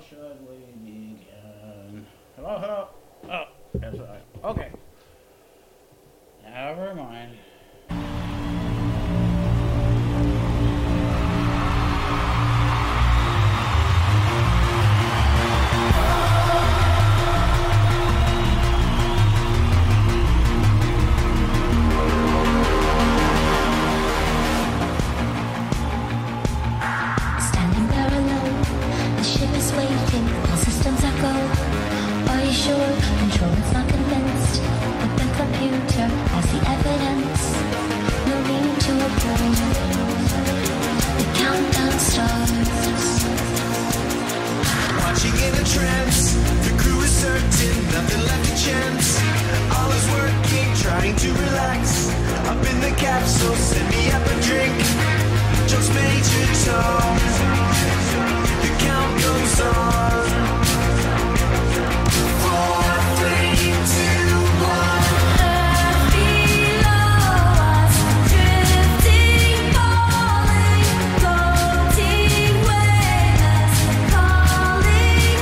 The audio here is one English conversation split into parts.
should we begin? Hello, hello. Oh, that's right. Okay. Never mind. Standing there alone, the ship is waiting, all systems are go. Are you sure? Control is not convinced, but the computer has the evidence. No need to approach. The countdown starts. Watching in a trance, the crew is certain, nothing left to chance. All is working, trying to relax. Up in the capsule, send me up a drink. Just Major Tom. The count goes on. 4, 3, 2, 1. Earth below us, drifting, falling, floating, weightless, calling,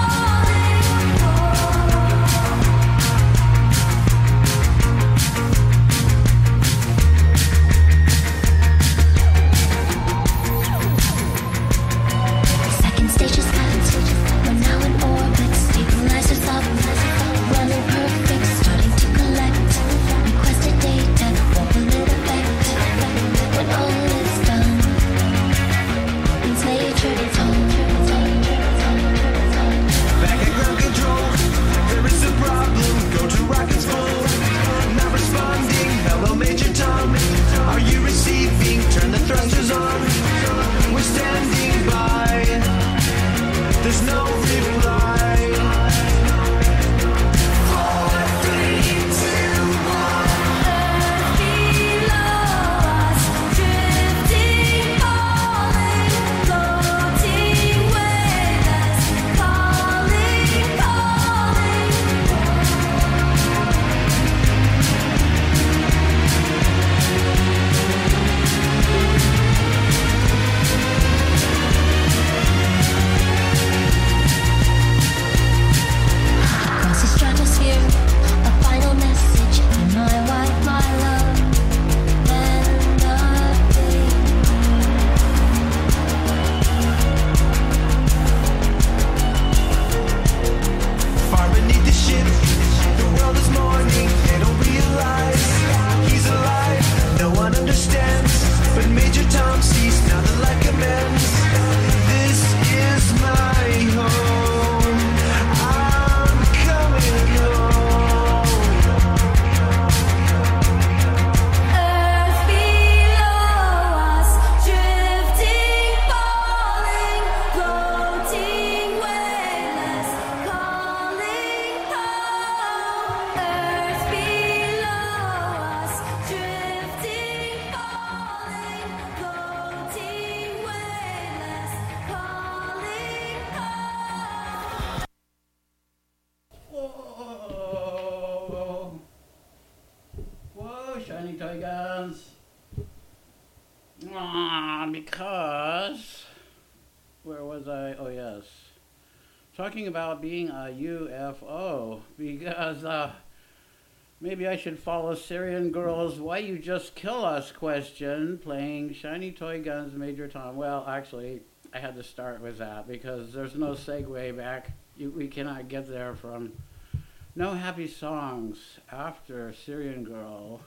Second stage is cut. We're now in orbit. Stabilizers up. Running perfect. Starting to collect. Requested data. What will it affect? When all is done. Means major tone. Back at ground control, there is a problem. Go to rockets full. Not responding. Hello, Major Tom. Are you receiving? Turn the thrusters on. We're standing by. There's no reply. 4, 3, 2, 1. Earth below us, drifting, falling, floating, weightless, calling, Across the stratosphere, a final message. Be my wife, my love, and nothing. Far beneath the ship, the world is mourning. They don't realize he's alive. No one understands, but Major Tom sees now the light commands. This is my home. I'm coming home. Earth below us, drifting, falling, floating, weightless, calling home. Earth below us, drifting, falling, floating, weightless, calling home. Whoa. Whoa, shiny toy guns. Because. Where was I? Oh, yes. Talking about being a UFO. Because, maybe I should follow Syrian Girl's Why You Just Kill Us question, playing Shiny Toy Guns Major Tom. Well, actually, I had to start with that because there's no segue back. We cannot get there from No Happy Songs after Syrian Girl.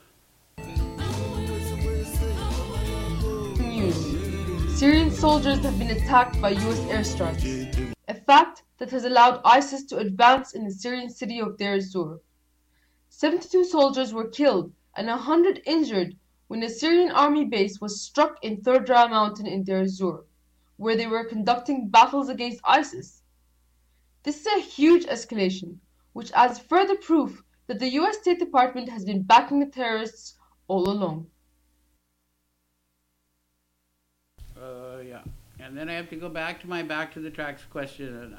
News. Syrian soldiers have been attacked by US airstrikes, a fact that has allowed ISIS to advance in the Syrian city of Deir ez-Zor. 72 soldiers were killed and 100 injured when a Syrian army base was struck in Thurdra mountain in Deir ez-Zor, where they were conducting battles against ISIS. This is a huge escalation, which adds further proof that the US State Department has been backing the terrorists all along. Yeah. And then I have to go back to my Back to the Tracks question.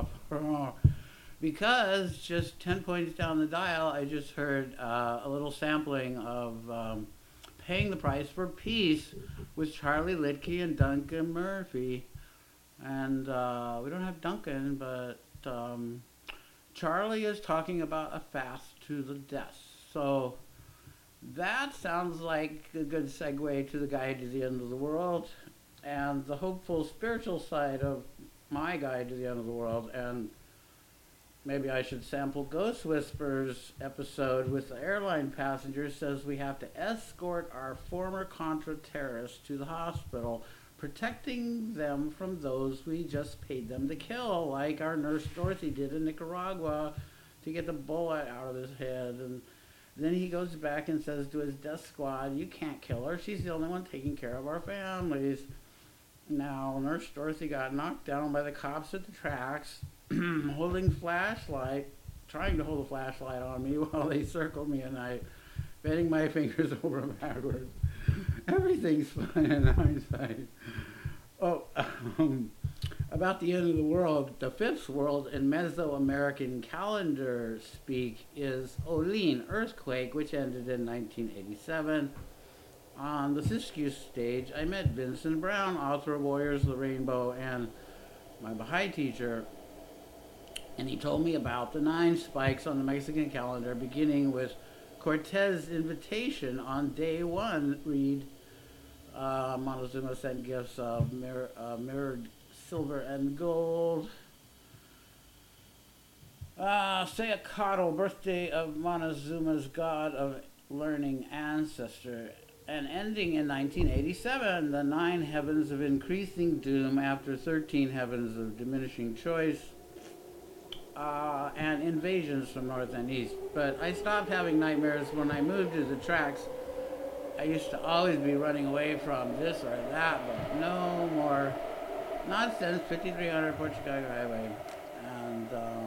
Because just 10 points down the dial, I just heard a little sampling of Paying the Price for Peace with Charlie Litke and Duncan Murphy. And we don't have Duncan, but Charlie is talking about a fast to the death. So that sounds like a good segue to the Guide to the End of the World and the hopeful spiritual side of my Guide to the End of the World. And maybe I should sample Ghost Whisperers episode with the airline passenger says we have to escort our former Contra terrorists to the hospital, protecting them from those we just paid them to kill, like our nurse Dorothy did in Nicaragua to get the bullet out of his head. And then he goes back and says to his death squad, you can't kill her. She's the only one taking care of our families. Now, Nurse Dorothy got knocked down by the cops at the tracks, holding flashlight, trying to hold a flashlight on me while they circled me at night, bending my fingers over and backwards. Everything's fun in hindsight. Oh, about the end of the world, the fifth world in Mesoamerican calendar speak is Olin earthquake, which ended in 1987. On the Siskiyou stage, I met Vincent Brown, author of Warriors of the Rainbow, and my Baha'i teacher, and he told me about the 9 spikes on the Mexican calendar, beginning with Cortez's invitation on day 1. Read, Montezuma sent gifts of mirrored silver and gold. Sayacatl, birthday of Montezuma's god of learning ancestor. And ending in 1987, the 9 heavens of increasing doom after 13 heavens of diminishing choice, and invasions from north and east. But I stopped having nightmares when I moved to the tracks. I used to always be running away from this or that, but no more nonsense. 5300 Port Chicago Highway. And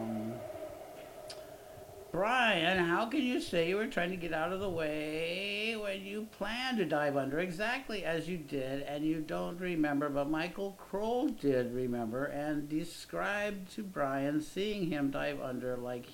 Brian, how can you say you were trying to get out of the way when you planned to dive under exactly as you did, and you don't remember, but Michael Kroll did remember and described to Brian seeing him dive under like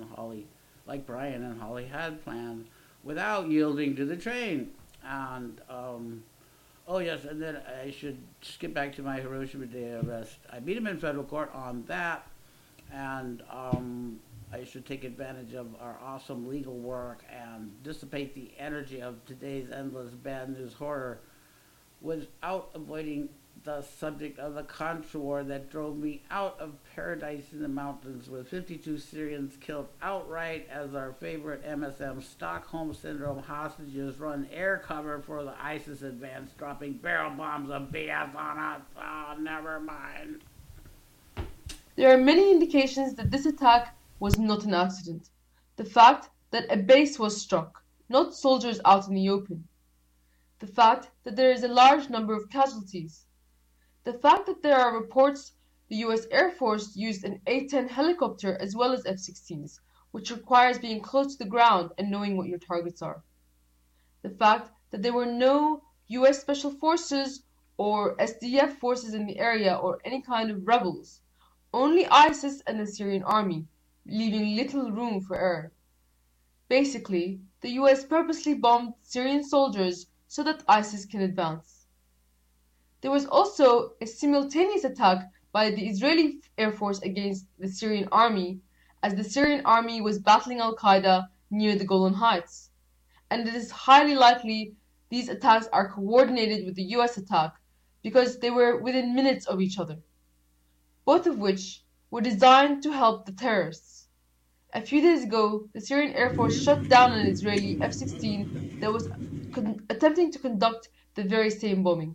Brian and Holly had planned, without yielding to the train. And oh yes, and then I should skip back to my Hiroshima Day arrest. I beat him in federal court on that, and I should take advantage of our awesome legal work and dissipate the energy of today's endless bad news horror without avoiding the subject of the Contra War that drove me out of paradise in the mountains, with 52 Syrians killed outright as our favorite MSM Stockholm Syndrome hostages run air cover for the ISIS advance, dropping barrel bombs of BS on us. Oh, never mind. There are many indications that this attack was not an accident. The fact that a base was struck, not soldiers out in the open. The fact that there is a large number of casualties. The fact that there are reports the US Air Force used an A-10 helicopter as well as F-16s, which requires being close to the ground and knowing what your targets are. The fact that there were no US Special Forces or SDF forces in the area or any kind of rebels. Only ISIS and the Syrian army, leaving little room for error. Basically, the US purposely bombed Syrian soldiers so that ISIS can advance. There was also a simultaneous attack by the Israeli Air Force against the Syrian army, as the Syrian army was battling Al-Qaeda near the Golan Heights. And it is highly likely these attacks are coordinated with the US attack because they were within minutes of each other, both of which were designed to help the terrorists. A few days ago, the Syrian Air Force shot down an Israeli F-16 that was attempting to conduct the very same bombing.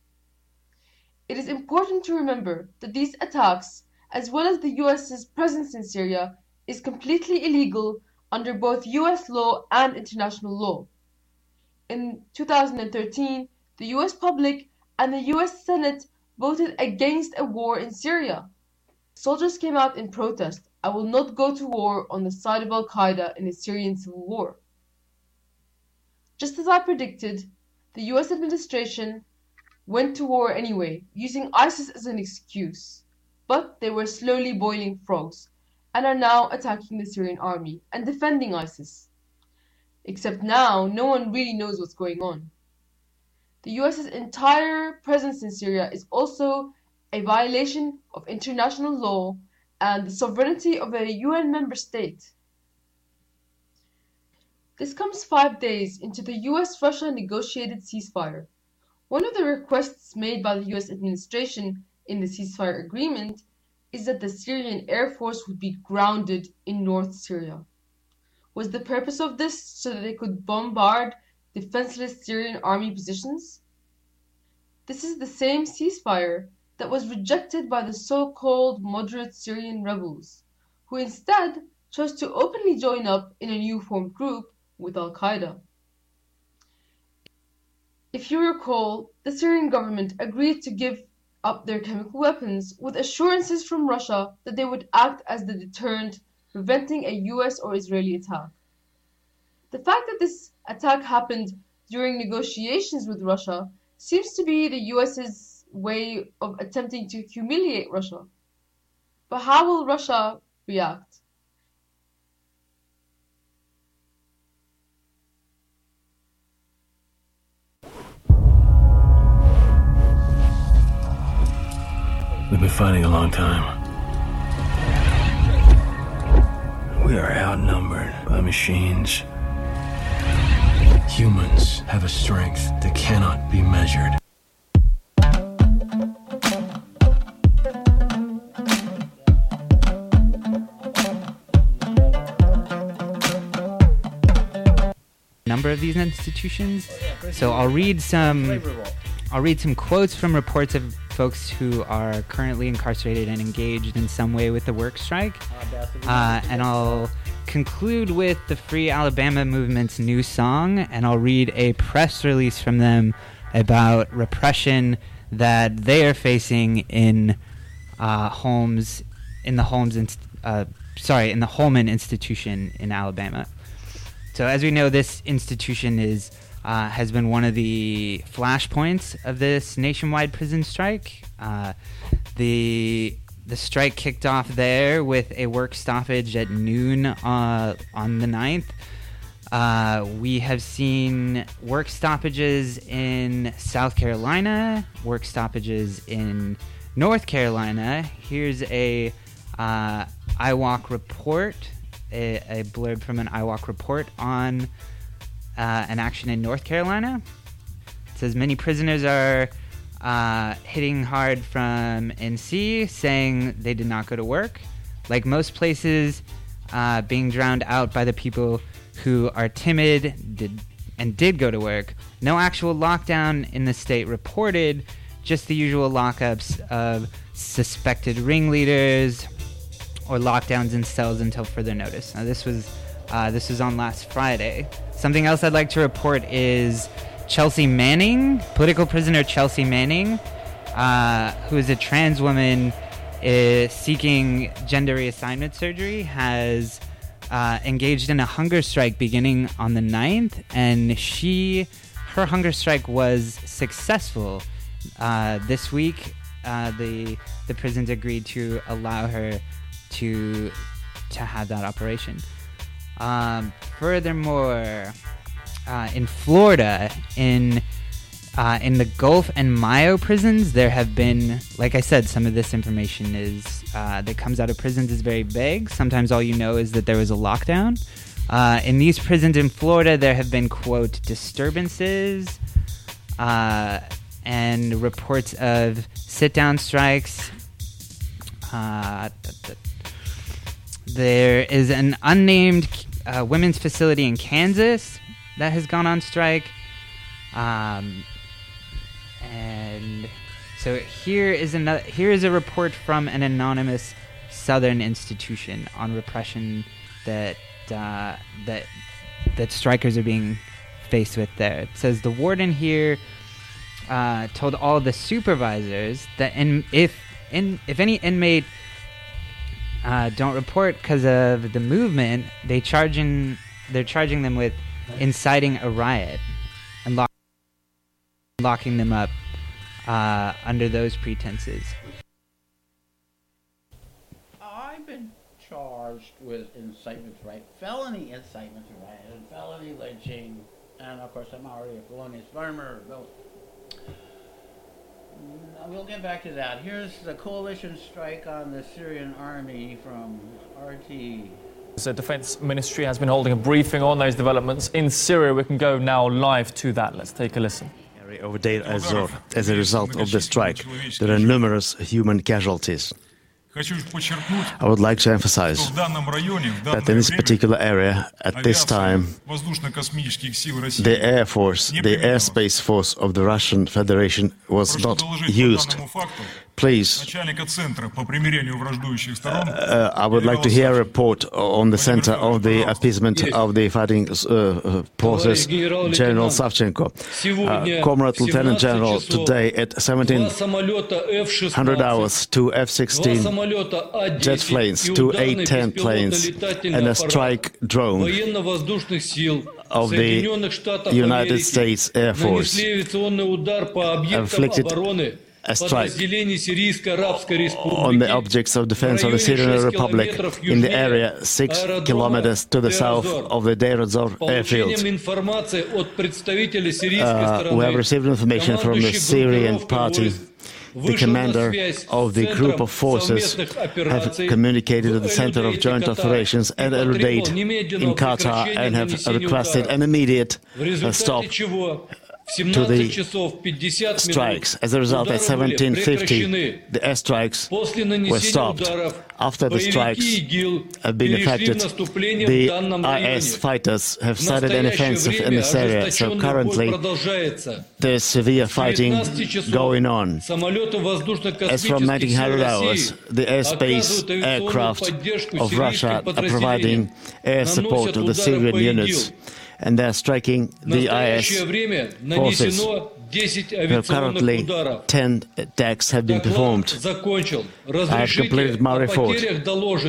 It is important to remember that these attacks, as well as the US's presence in Syria, is completely illegal under both US law and international law. In 2013, the US public and the US Senate voted against a war in Syria. Soldiers came out in protest. I will not go to war on the side of Al-Qaeda in a Syrian civil war. Just as I predicted, the US administration went to war anyway, using ISIS as an excuse. But they were slowly boiling frogs, and are now attacking the Syrian army and defending ISIS. Except now, no one really knows what's going on. The US's entire presence in Syria is also a violation of international law and the sovereignty of a UN member state. This comes 5 days into the US-Russia negotiated ceasefire. One of the requests made by the US administration in the ceasefire agreement is that the Syrian Air Force would be grounded in North Syria. Was the purpose of this so that they could bombard defenseless Syrian army positions? This is the same ceasefire that was rejected by the so-called moderate Syrian rebels, who instead chose to openly join up in a new formed group with Al-Qaeda. If you recall, the Syrian government agreed to give up their chemical weapons with assurances from Russia that they would act as the deterrent, preventing a US or Israeli attack. The fact that this attack happened during negotiations with Russia seems to be the US's way of attempting to humiliate Russia. But how will Russia react? We've been fighting a long time. We are outnumbered by machines. Humans have a strength that cannot be measured. Number of these institutions. So I'll read some quotes from reports of folks who are currently incarcerated and engaged in some way with the work strike. And I'll conclude with the Free Alabama Movement's new song, and I'll read a press release from them about repression that they are facing in the Holman Institution in Alabama. So as we know, this institution has been one of the flashpoints of this nationwide prison strike. The strike kicked off there with a work stoppage at noon on the 9th. We have seen work stoppages in South Carolina, work stoppages in North Carolina. Here's a IWOC report, a blurb from an IWOC report on an action in North Carolina. It says many prisoners are hitting hard from NC, saying they did not go to work. Like most places, being drowned out by the people who are timid did go to work. No actual lockdown in the state reported, just the usual lockups of suspected ringleaders or lockdowns in cells until further notice. Now this was on last Friday. Something else I'd like to report is Chelsea Manning, political prisoner Chelsea Manning, who is a trans woman seeking gender reassignment surgery, has engaged in a hunger strike beginning on the 9th, and her hunger strike was successful. This week, the prisons agreed to allow her to have that operation. Furthermore, in Florida, in the Gulf and Mayo prisons, there have been, like I said, some of this information that comes out of prisons is very vague. Sometimes all you know is that there was a lockdown. In these prisons in Florida, there have been, quote, disturbances and reports of sit-down strikes. There is an unnamed women's facility in Kansas that has gone on strike. And so here is a report from an anonymous Southern institution on repression that strikers are being faced with there. It says the warden here told all the supervisors that if any inmate don't report because of the movement, they're charging them with inciting a riot and locking them up under those pretenses. I've been charged with incitement to riot, felony incitement to riot, and felony lynching, and of course I'm already a felonious farmer. We'll get back to that. Here's the coalition strike on the Syrian army from RT. The Defense Ministry has been holding a briefing on those developments in Syria. We can go now live to that. Let's take a listen. Over Deir ez-Zor. As a result of the strike, there are numerous human casualties. I would like to emphasize that in this particular area, at this time, the Air Force, the Airspace Force of the Russian Federation was not used. Please, I would like to hear a report on the center of the appeasement of the fighting forces, General Savchenko. Comrade Lieutenant General, today at 1700 hours, two F-16 jet planes, two A-10 planes, and a strike drone of the United States Air Force inflicted a strike on the objects of defense of the Syrian Republic in the area 6 kilometers to the south of the Deir ez-Zor airfield. We have received information from the Syrian party. The commander of the group of forces have communicated to the Center of Joint Operations at El Udeid in Qatar and have requested an immediate stop to the strikes. As a result, at 1750, the airstrikes were stopped. After the strikes have been effected, the IS fighters have started an offensive in this area. So currently, there's severe fighting going on. As from 1900 hours, the airspace aircraft of Russia are providing air support to the Syrian units, and they're striking the IS forces. Currently, 10 attacks have been performed. I have completed my report. Let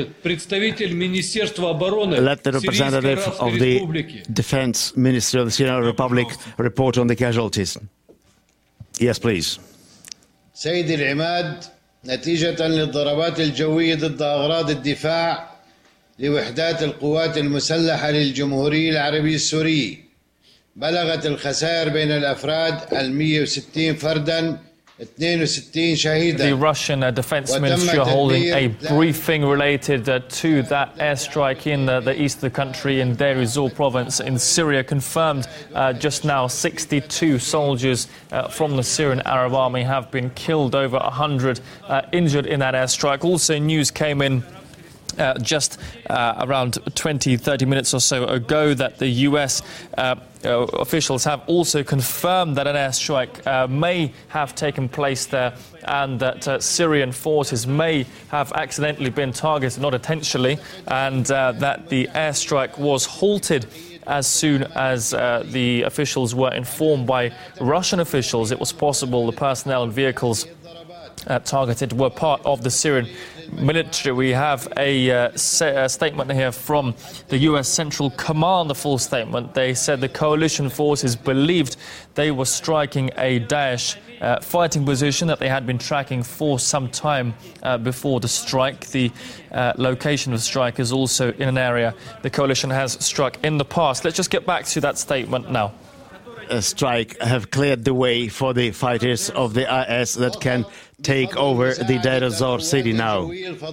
the representative of the Defense Ministry of the Syrian Republic report on the casualties. Yes, please. سيدي العماد، نتيجة للضربات الجوية ضد أغراض الدفاع لوحدات القوات المسلحة للجمهورية العربية السورية، بلغت الخسائر بين الأفراد 160 فردا 62 شهيدا. The Russian Defense Ministry are holding a briefing related to that airstrike in the east of the country in Deir ez-Zor province in Syria. Confirmed just now 62 soldiers from the Syrian Arab Army have been killed, over 100 injured in that airstrike. Also, news came in just around 20-30 minutes or so ago that the US officials have also confirmed that an airstrike may have taken place there, and that Syrian forces may have accidentally been targeted, not intentionally, and that the airstrike was halted as soon as the officials were informed by Russian officials it was possible the personnel and vehicles targeted were part of the Syrian military. We have a statement here from the US Central Command, the full statement. They said the coalition forces believed they were striking a Daesh fighting position that they had been tracking for some time before the strike. The location of the strike is also in an area the coalition has struck in the past. Let's just get back to that statement now. A strike have cleared the way for the fighters of the IS that can take over the Deir ez-Zor city now.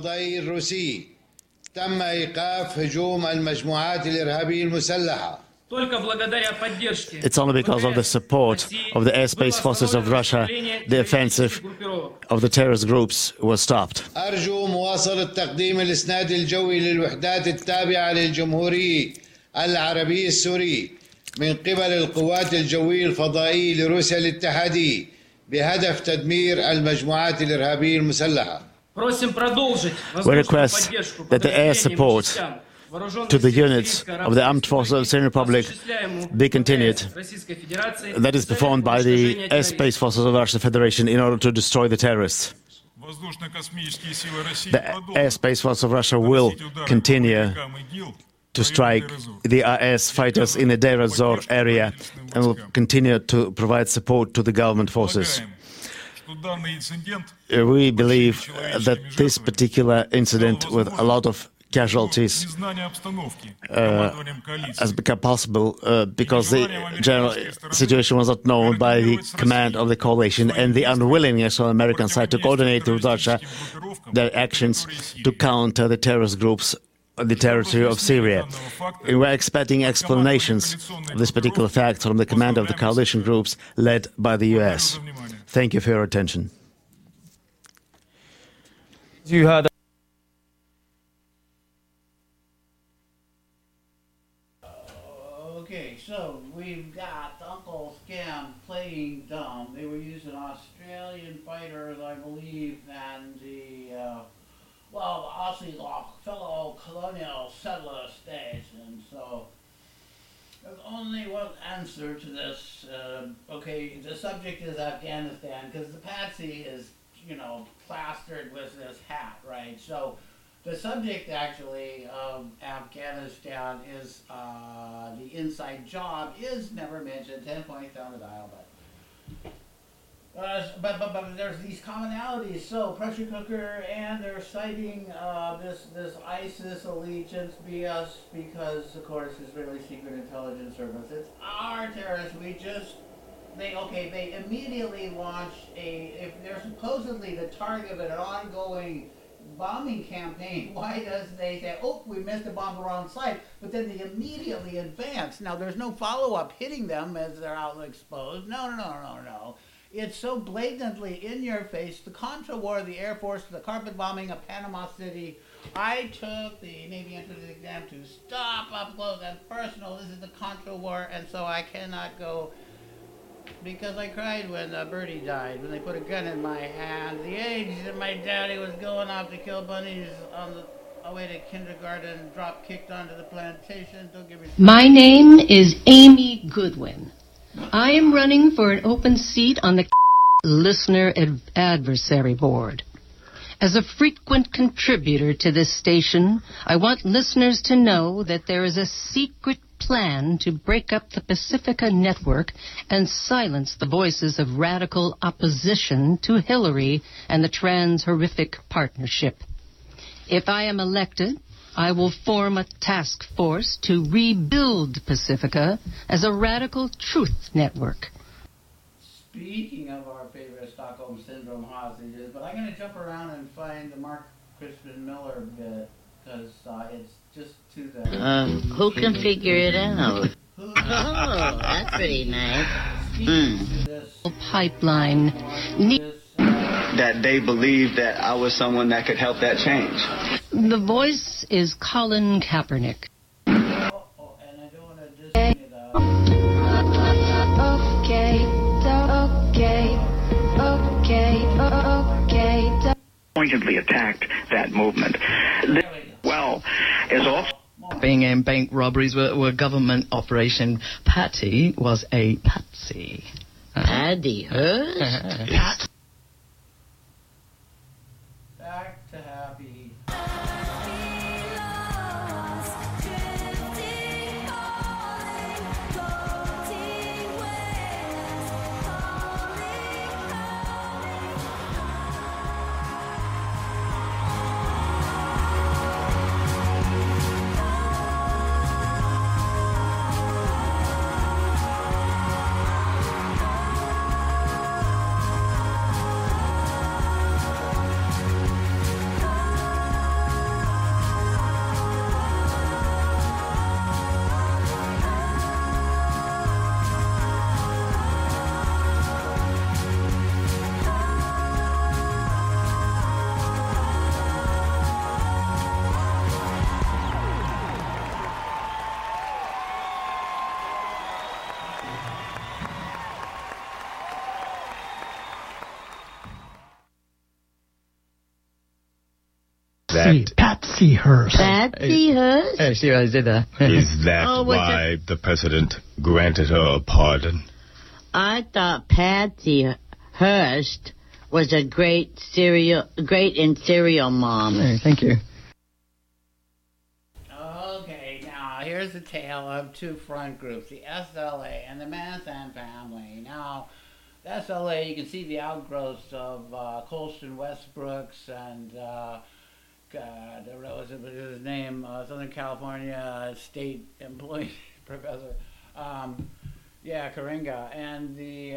It's only because of the support of the airspace forces of Russia, the offensive of the terrorist groups was stopped. أرجو مواصلة تقديم الإسناد الجوي للوحدات التابعة للجمهورية العربية السورية من قبل القوات الجوية الفضائية لروسيا الاتحادية بهدف تدمير المجموعات الإرهابية المسلحة. We request that the air support to the units of the armed forces of the Syrian Republic be continued. That is performed by the airspace forces of the Russian Federation in order to destroy the terrorists. The airspace force of Russia will continue to strike the IS fighters in the Deir ez-Zor area and will continue to provide support to the government forces. We believe that this particular incident with a lot of casualties has become possible because the general situation was not known by the command of the coalition and the unwillingness on the American side to coordinate with Russia their actions to counter the terrorist groups on the territory of Syria. We were expecting explanations of this particular fact from the command of the coalition groups led by the US. Thank you for your attention. You heard. Okay, so we've got Uncle Scam playing dumb. They were using Australian fighters, I believe, and the Aussie fellow colonial settler states, and so there's only one answer to this. Okay, the subject is Afghanistan, because the patsy is, plastered with this hat, right? So the subject actually of Afghanistan is the inside job is never mentioned. 10 points down the dial, but there's these commonalities. So pressure cooker, and they're citing this ISIS allegiance BS because, of course, Israeli Secret Intelligence Service. It's our terrorists. They immediately launched if they're supposedly the target of an ongoing bombing campaign, why does they say, oh, we missed a bomb around site, but then they immediately advance? Now, there's no follow-up hitting them as they're out exposed. No. It's so blatantly in your face. The Contra War, the Air Force, the carpet bombing of Panama City. I took the Navy entrance exam to stop up close and personal. This is the Contra War, and so I cannot go because I cried when Birdie died, when they put a gun in my hand. The age that my daddy was going off to kill bunnies on the way to kindergarten, drop kicked onto the plantation. Don't give me. My name is Amy Goodwin. I am running for an open seat on the Listener Advisory Board. As a frequent contributor to this station, I want listeners to know that there is a secret plan to break up the Pacifica network and silence the voices of radical opposition to Hillary and the trans-horrific partnership. If I am elected, I will form a task force to rebuild Pacifica as a radical truth network. Speaking of our favorite Stockholm Syndrome hostages, but I'm going to jump around and find the Mark Crispin Miller bit, because it's just too the... Who can figure it out? Oh, that's pretty nice. Pipeline. That they believed that I was someone that could help that change. The voice is Colin Kaepernick. And I don't want to just bring it up. Okay. Pointedly attacked that movement. Well, is also being in bank robberies were government operation. Patty was a patsy. Paddy Hearst? Back to happy. Patsy Hearst. Patsy Hearst? Oh, see what I did there. Is that why the president granted her a pardon? I thought Patsy Hearst was a great and serial mom. Hey, thank you. Okay, now here's the tale of two front groups, the SLA and the Manson family. Now, the SLA, you can see the outgrowths of Colston Westbrooks and God, what was his name? Southern California State employee professor. Yeah, Karenga. And the,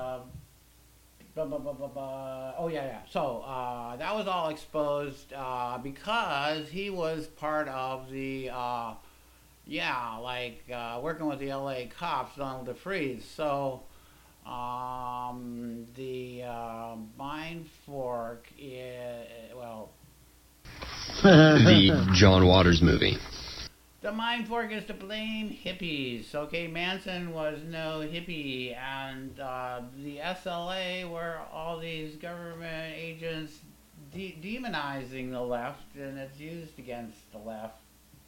oh, yeah. So, that was all exposed, because he was part of the, working with the LA cops, Donald DeFreeze. So, the, Mind Fork is, the John Waters movie. The Mind Fork is to blame hippies. Okay, Manson was no hippie, and the SLA were all these government agents demonizing the left, and it's used against the left.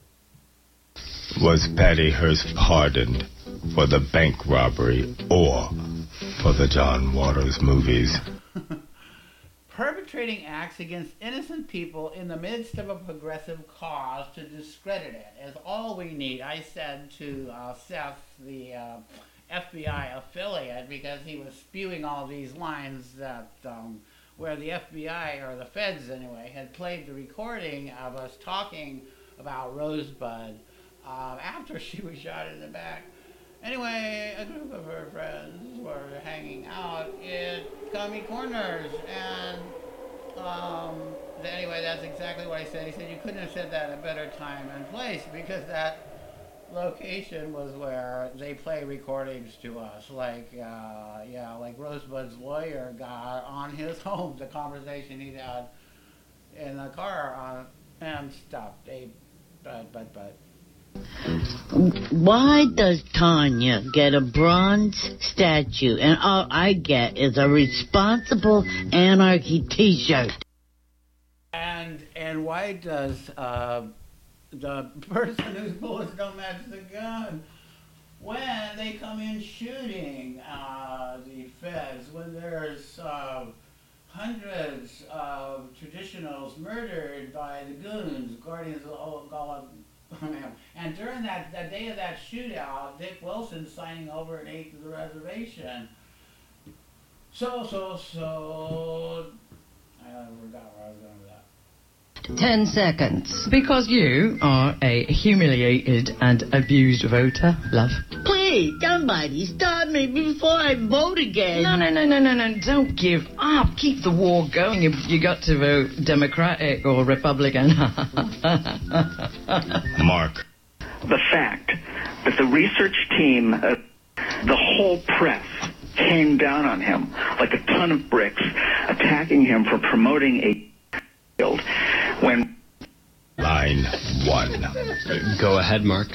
Was Patty Hearst pardoned for the bank robbery or for the John Waters movies? Perpetrating acts against innocent people in the midst of a progressive cause to discredit it is all we need. I said to Seth, the FBI affiliate, because he was spewing all these lines that where the FBI, or the feds anyway, had played the recording of us talking about Rosebud after she was shot in the back. Anyway, a group of her friends were hanging out at Commie Corners, and anyway, that's exactly what I said. He said you couldn't have said that at a better time and place, because that location was where they play recordings to us, like Rosebud's lawyer got on his home, the conversation he had in the car and stuff. But. Why does Tanya get a bronze statue and all I get is a Responsible Anarchy t-shirt? And why does the person whose bullets don't match the gun, when they come in shooting the feds, when there's hundreds of traditionals murdered by the goons, guardians of and during that day of that shootout, Dick Wilson signing over an eighth of the reservation. So, I forgot where I was going with that. 10 seconds. Because you are a humiliated and abused voter, love. Please, somebody stop me before I vote again. No. Don't give up. Keep the war going. You got to vote Democratic or Republican. Mark. The fact that the research team, the whole press, came down on him like a ton of bricks, attacking him for promoting a field when... Line 1. Go ahead, Mark.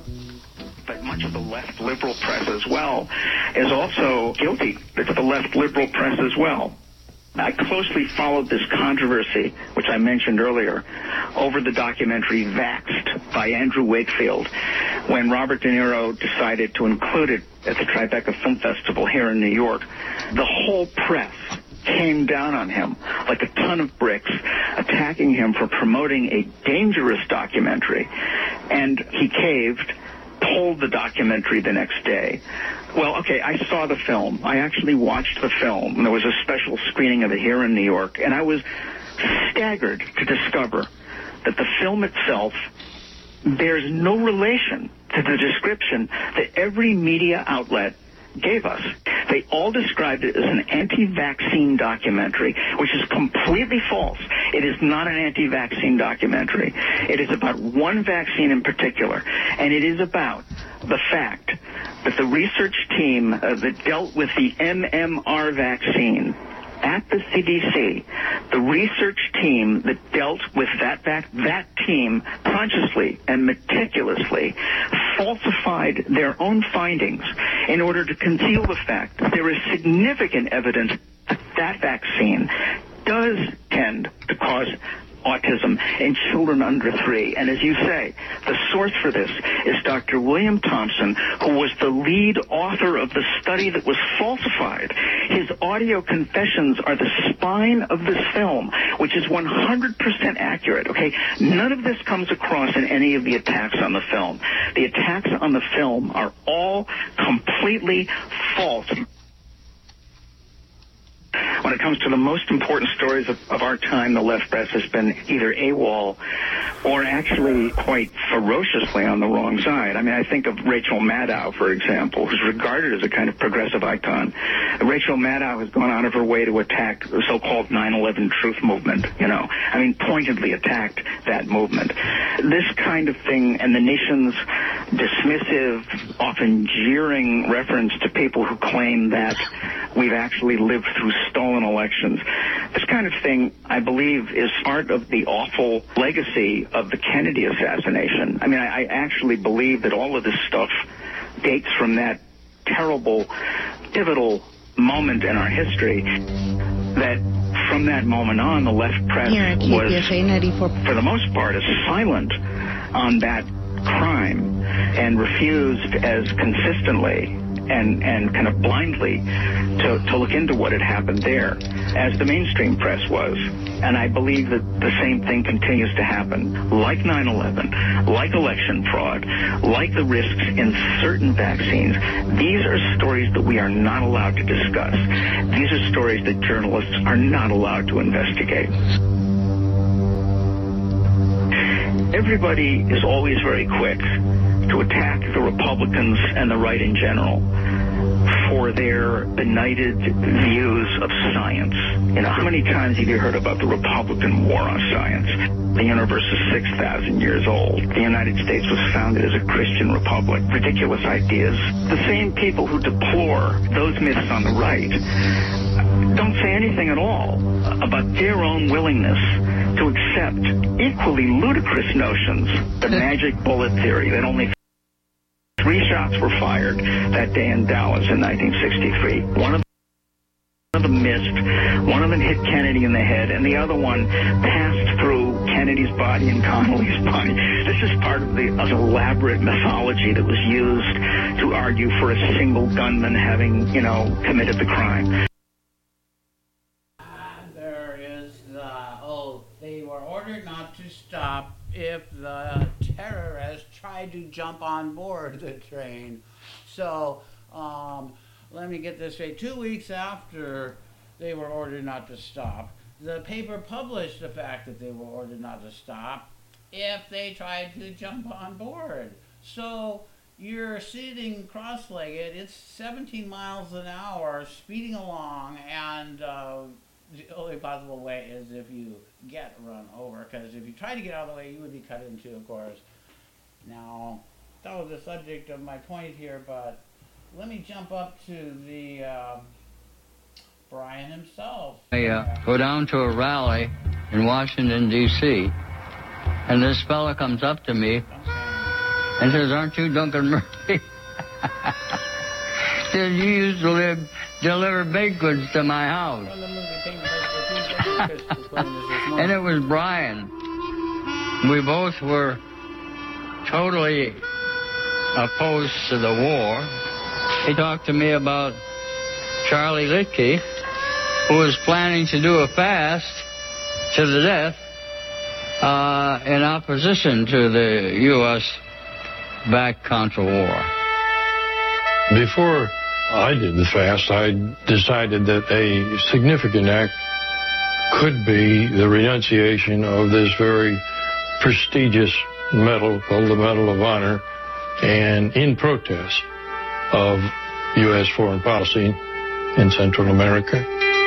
But much of the left liberal press as well is also guilty. It's the left liberal press as well. I closely followed this controversy, which I mentioned earlier, over the documentary Vaxxed by Andrew Wakefield, when Robert De Niro decided to include it at the Tribeca Film Festival here in New York. The whole press came down on him like a ton of bricks, attacking him for promoting a dangerous documentary, and he caved, pulled the documentary the next day. Well, okay, I saw the film. I actually watched the film, and there was a special screening of it here in New York, and I was staggered to discover that the film itself bears no relation to the description that every media outlet gave us. They all described it as an anti-vaccine documentary, which is completely false. It is not an anti-vaccine documentary. It is about one vaccine in particular, and it is about the fact that the research team that dealt with the MMR vaccine at the CDC, the research team that dealt with that team consciously and meticulously falsified their own findings in order to conceal the fact that there is significant evidence that that vaccine does tend to cause autism in children under 3. And as you say, the source for this is Dr. William Thompson, who was the lead author of the study that was falsified. His audio confessions are the spine of this film, which is 100% accurate, okay? None of this comes across in any of the attacks on the film. The attacks on the film are all completely false. When it comes to the most important stories of our time, the left press has been either AWOL or actually quite ferociously on the wrong side. I mean, I think of Rachel Maddow, for example, who's regarded as a kind of progressive icon. Rachel Maddow has gone out of her way to attack the so-called 9/11 truth movement, I mean, pointedly attacked that movement. This kind of thing, and the nation's dismissive, often jeering reference to people who claim that we've actually lived through stolen elections. This kind of thing, I believe, is part of the awful legacy of the Kennedy assassination. I mean, I actually believe that all of this stuff dates from that terrible, pivotal moment in our history, that from that moment on, the left press was, for the most part, silent on that crime and refused as consistently and kind of blindly to look into what had happened there as the mainstream press was. And I believe that the same thing continues to happen. Like 9/11, like election fraud, like the risks in certain vaccines, these are stories that we are not allowed to discuss. These are stories that journalists are not allowed to investigate. Everybody is always very quick to attack the Republicans and the right in general for their benighted views of science. How many times have you heard about the Republican war on science? The universe is 6,000 years old. The United States was founded as a Christian republic. Ridiculous ideas. The same people who deplore those myths on the right don't say anything at all about their own willingness to accept equally ludicrous notions, the magic bullet theory, that only 3 shots were fired that day in Dallas in 1963. One of them missed, one of them hit Kennedy in the head, and the other one passed through Kennedy's body and Connolly's body. This is part of the elaborate mythology that was used to argue for a single gunman having, committed the crime. They were ordered not to stop if the terrorists tried to jump on board the train. So, let me get this straight. 2 weeks after they were ordered not to stop, the paper published the fact that they were ordered not to stop if they tried to jump on board. So, you're sitting cross-legged, it's 17 miles an hour, speeding along, and the only possible way is if you get run over, because if you try to get out of the way, you would be cut into, of course. Now, that was the subject of my point here, but let me jump up to the Brian himself. I go down to a rally in Washington, D.C., and this fella comes up to me and says, "Aren't you Duncan Murphy?" Says, "You used to deliver baked goods to my house." And it was Brian. We both were totally opposed to the war. He talked to me about Charlie Litke, who was planning to do a fast to the death in opposition to the U.S.-backed Contra War. Before I did the fast, I decided that a significant act could be the renunciation of this very prestigious medal called the Medal of Honor, and in protest of U.S. foreign policy in Central America.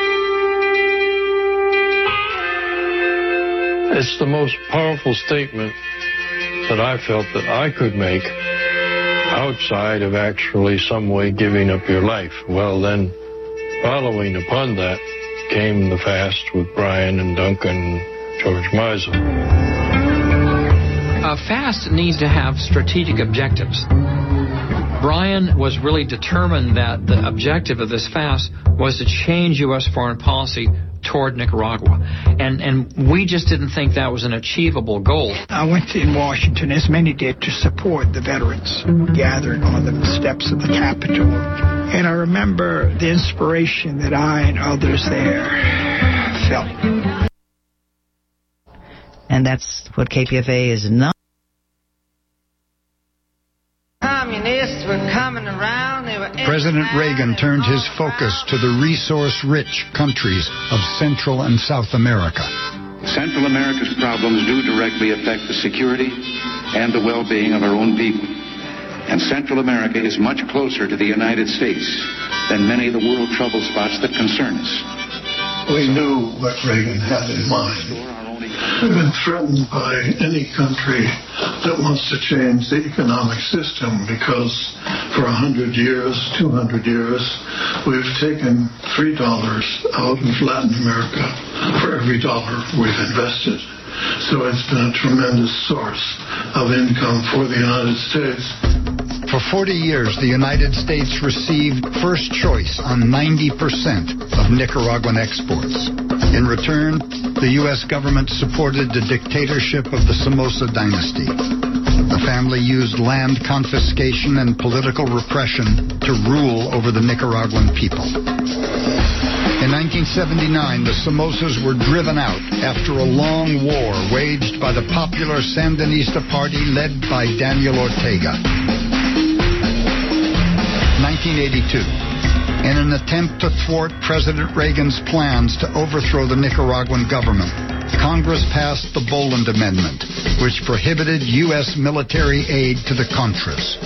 It's the most powerful statement that I felt that I could make outside of actually some way giving up your life. Well, then, following upon that came the fast with Brian and Duncan and George Meisel. A fast needs to have strategic objectives. Brian was really determined that the objective of this fast was to change U.S. foreign policy toward Nicaragua. And we just didn't think that was an achievable goal. I went in Washington, as many did, to support the veterans gathered on the steps of the Capitol. And I remember the inspiration that I and others there felt. And that's what KPFA is not. Communists were coming around, they were President Reagan turned his focus to the resource-rich countries of Central and South America. Central America's problems do directly affect the security and the well-being of our own people. And Central America is much closer to the United States than many of the world trouble spots that concern us. We knew what Reagan had in mind. We've been threatened by any country that wants to change the economic system because for 100 years, 200 years, we've taken $3 out of Latin America for every dollar we've invested. So it's been a tremendous source of income for the United States. For 40 years, the United States received first choice on 90% of Nicaraguan exports. In return, the U.S. government supported the dictatorship of the Somoza dynasty. The family used land confiscation and political repression to rule over the Nicaraguan people. In 1979, the Somozas were driven out after a long war waged by the popular Sandinista party led by Daniel Ortega. 1982. In an attempt to thwart President Reagan's plans to overthrow the Nicaraguan government, Congress passed the Boland Amendment, which prohibited U.S. military aid to the Contras.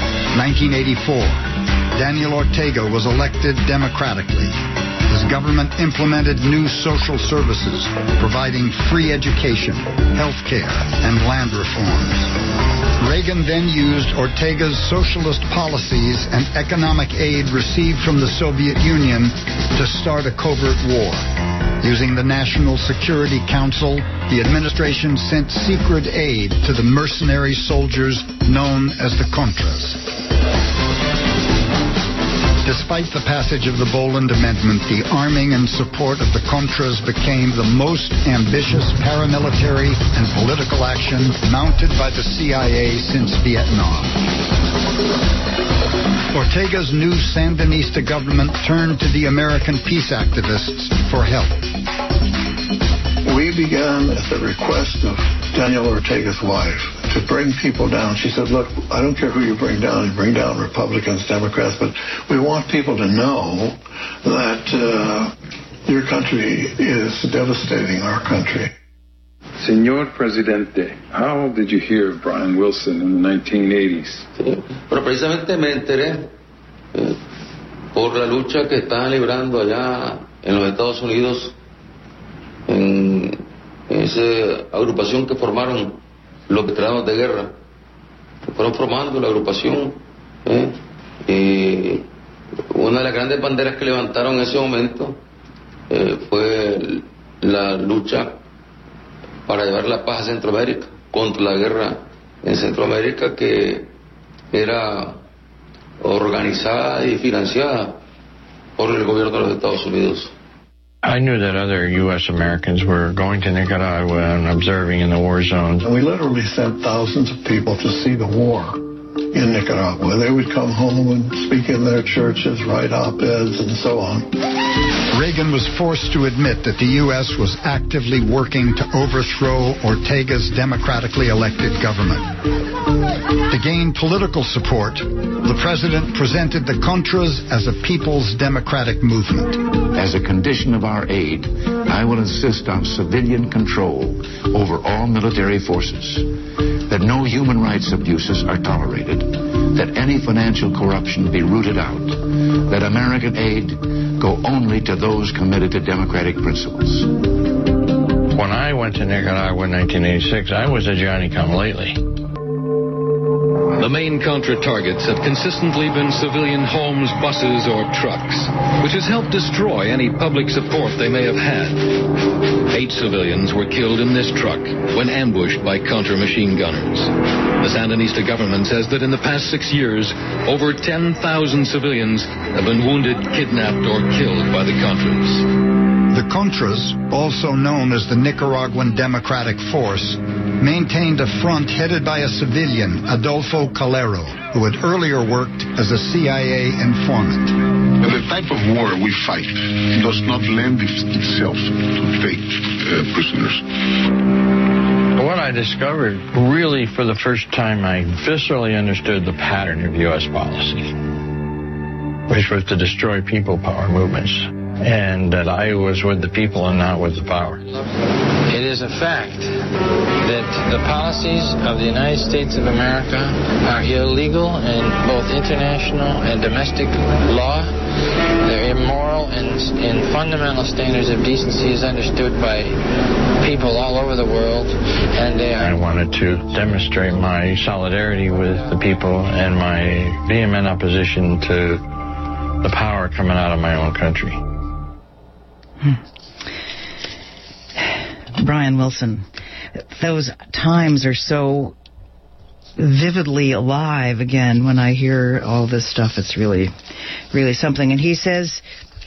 1984. Daniel Ortega was elected democratically. His government implemented new social services, providing free education, health care, and land reforms. Reagan then used Ortega's socialist policies and economic aid received from the Soviet Union to start a covert war. Using the National Security Council, the administration sent secret aid to the mercenary soldiers known as the Contras. Despite the passage of the Boland Amendment, the arming and support of the Contras became the most ambitious paramilitary and political action mounted by the CIA since Vietnam. Ortega's new Sandinista government turned to the American peace activists for help. We began at the request of Daniel Ortega's wife to bring people down. She said, look, I don't care who you bring down Republicans, Democrats, but we want people to know that your country is devastating our country. Señor Presidente, how did you hear of Brian Wilson in the 1980s? Sí, pero precisamente me enteré por la lucha que están librando allá en los Estados Unidos en esa agrupación que formaron los veteranos de guerra, que fueron formando la agrupación. Y una de las grandes banderas que levantaron en ese momento fue la lucha para llevar la paz a Centroamérica, contra la guerra en Centroamérica que era organizada y financiada por el gobierno de los Estados Unidos. I knew that other U.S. Americans were going to Nicaragua and observing in the war zones. And we literally sent thousands of people to see the war in Nicaragua. They would come home and speak in their churches, write op-eds, and so on. Reagan was forced to admit that the U.S. was actively working to overthrow Ortega's democratically elected government. To gain political support, the president presented the Contras as a people's democratic movement. As a condition of our aid, I will insist on civilian control over all military forces, that no human rights abuses are tolerated, that any financial corruption be rooted out, that American aid go only to those committed to democratic principles. When I went to Nicaragua in 1986, I was a Johnny-come-lately. The main Contra targets have consistently been civilian homes, buses, or trucks, which has helped destroy any public support they may have had. 8 civilians were killed in this truck when ambushed by Contra machine gunners. The Sandinista government says that in the past 6 years, over 10,000 civilians have been wounded, kidnapped, or killed by the Contras. The Contras, also known as the Nicaraguan Democratic Force, maintained a front headed by a civilian, Adolfo Calero, who had earlier worked as a CIA informant. The type of war we fight does not lend itself to take prisoners. What I discovered, really for the first time, I viscerally understood the pattern of U.S. policy. which was to destroy people power movements, and that I was with the people and not with the power. It is a fact that the policies of the United States of America are illegal in both international and domestic law. They're immoral and fundamental standards of decency is understood by people all over the world, and they are... I wanted to demonstrate my solidarity with the people and my vehement opposition to the power coming out of my own country. Brian Wilson, those times are so vividly alive again when I hear all this stuff. It's really, really something. And he says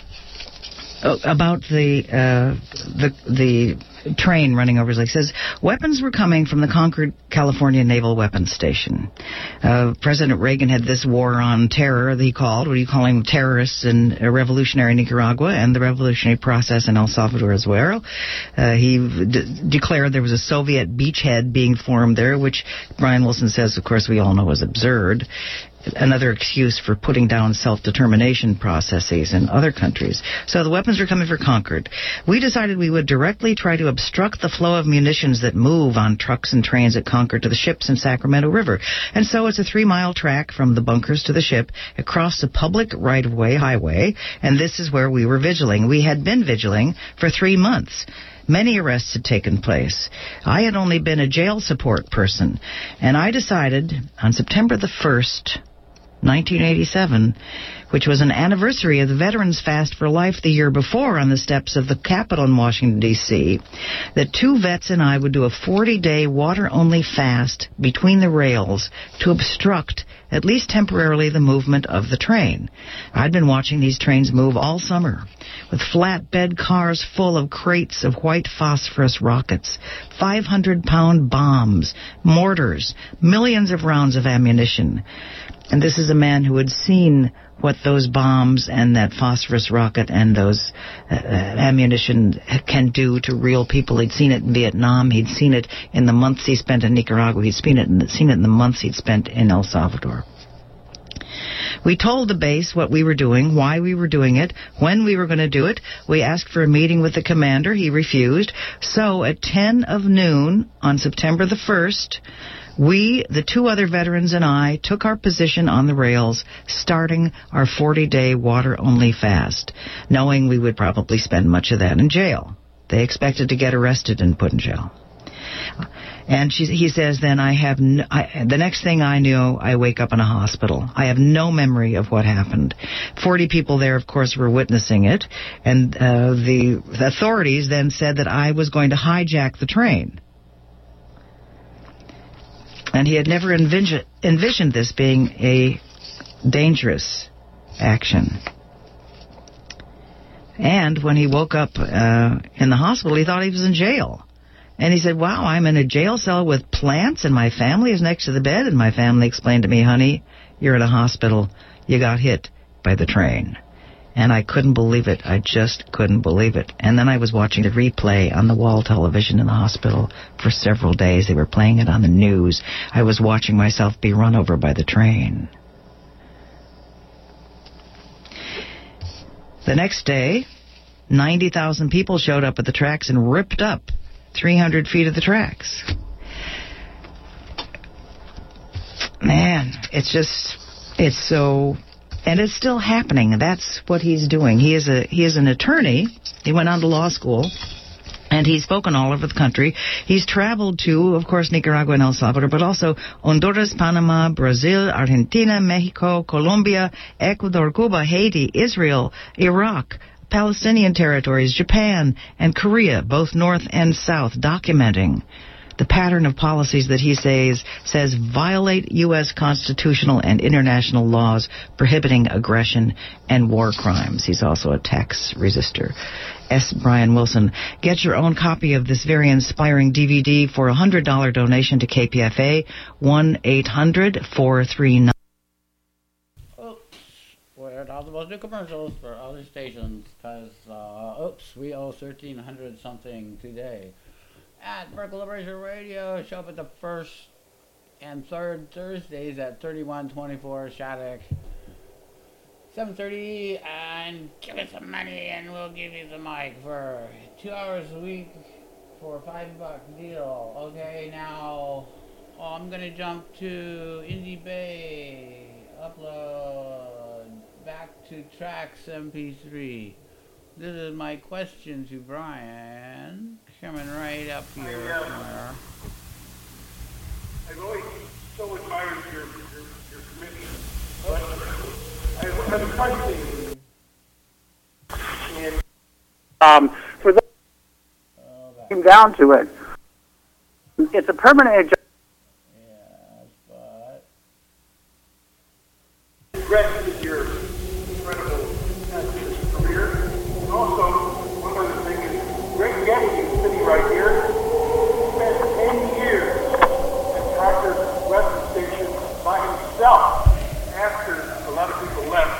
about the train running over his leg, says weapons were coming from the Concord, California Naval Weapons Station. President Reagan had this war on terror that he called, what are you calling terrorists in revolutionary Nicaragua and the revolutionary process in El Salvador as well. He declared there was a Soviet beachhead being formed there, which Brian Wilson says, of course, we all know is absurd. Another excuse for putting down self-determination processes in other countries. So the weapons were coming for Concord. We decided we would directly try to obstruct the flow of munitions that move on trucks and trains at Concord to the ships in Sacramento River. And so it's a 3-mile track from the bunkers to the ship across the public right-of-way highway, and this is where we were vigiling. We had been vigiling for 3 months. Many arrests had taken place. I had only been a jail support person, and I decided on September the 1st, 1987, which was an anniversary of the Veterans Fast for Life the year before on the steps of the Capitol in Washington, D.C., that 2 vets and I would do a 40-day water-only fast between the rails to obstruct, at least temporarily, the movement of the train. I'd been watching these trains move all summer, with flatbed cars full of crates of white phosphorus rockets, 500-pound bombs, mortars, millions of rounds of ammunition. And this is a man who had seen what those bombs and that phosphorus rocket and those ammunition can do to real people. He'd seen it in Vietnam. He'd seen it in the months he spent in Nicaragua. He'd seen it in the months he'd spent in El Salvador. We told the base what we were doing, why we were doing it, when we were going to do it. We asked for a meeting with the commander. He refused. So at 10 of noon on September the 1st, we, the 2 other veterans and I, took our position on the rails, starting our 40-day water-only fast, knowing we would probably spend much of that in jail. They expected to get arrested and put in jail. And he says, then the next thing I knew, I wake up in a hospital. I have no memory of what happened. 40 people there, of course, were witnessing it, and the authorities then said that I was going to hijack the train. And he had never envisioned this being a dangerous action. And when he woke up in the hospital, he thought he was in jail. And he said, wow, I'm in a jail cell with plants and my family is next to the bed. And my family explained to me, honey, you're in a hospital. You got hit by the train. And I couldn't believe it. I just couldn't believe it. And then I was watching the replay on the wall television in the hospital for several days. They were playing it on the news. I was watching myself be run over by the train. The next day, 90,000 people showed up at the tracks and ripped up 300 feet of the tracks. Man, it's so... And it's still happening. That's what he's doing. He is an attorney. He went on to law school, and he's spoken all over the country. He's traveled to, of course, Nicaragua and El Salvador, but also Honduras, Panama, Brazil, Argentina, Mexico, Colombia, Ecuador, Cuba, Haiti, Israel, Iraq, Palestinian territories, Japan, and Korea, both north and south, documenting the pattern of policies that he says violate U.S. constitutional and international laws prohibiting aggression and war crimes. He's also a tax resistor. S. Brian Wilson. Get your own copy of this very inspiring DVD for a $100 donation to KPFA, 1-800-439. We're not supposed to do commercials for other stations because, we owe $1,300 something today. At Vertical Liberation Radio, show up at the first and third Thursdays at 3124 Shattuck 7:30, and give us some money and we'll give you the mic for 2 hours a week for a $5 deal. Okay, now I'm gonna jump to Indie Bay, upload back to tracks MP3. This is my question to Brian, coming right up here somewhere. I've always so admired your commitment, but I have a question. For those who came down to it, it's a permanent adjustment. Rest of your incredible activist career. And also, one other thing is, Greg Getty is sitting right here. He spent 10 years at Packard Weather Station by himself after a lot of people left.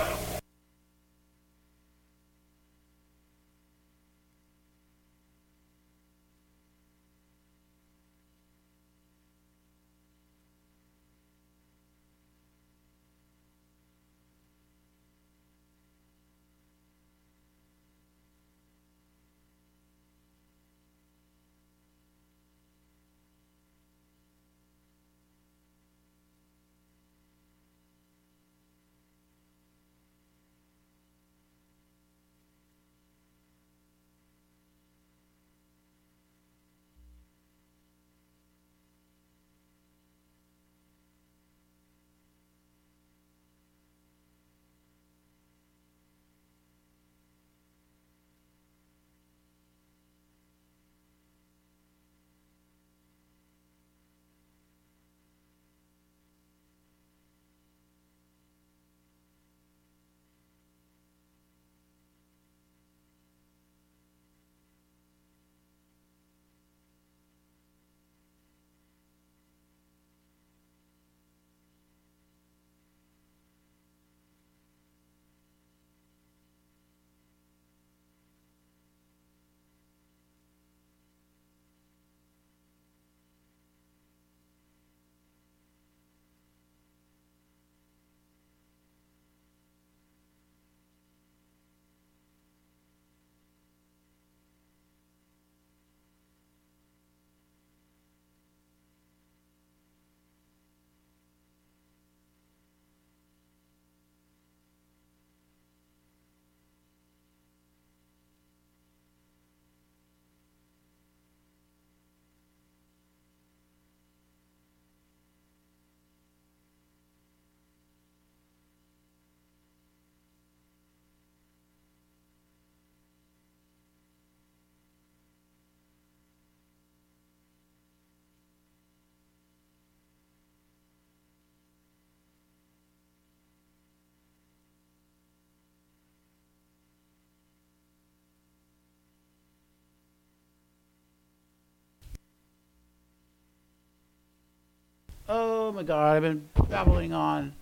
Oh my God, I've been babbling on,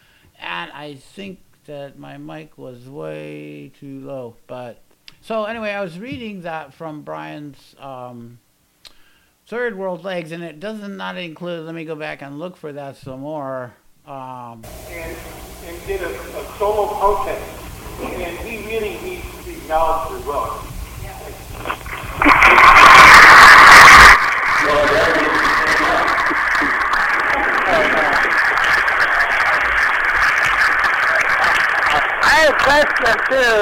and I think that my mic was way too low. But so anyway, I was reading that from Brian's Third World Legs, and it does not include. Let me go back and look for that some more. And did a solo protest, and he really needs to be acknowledged as well. I have a question too.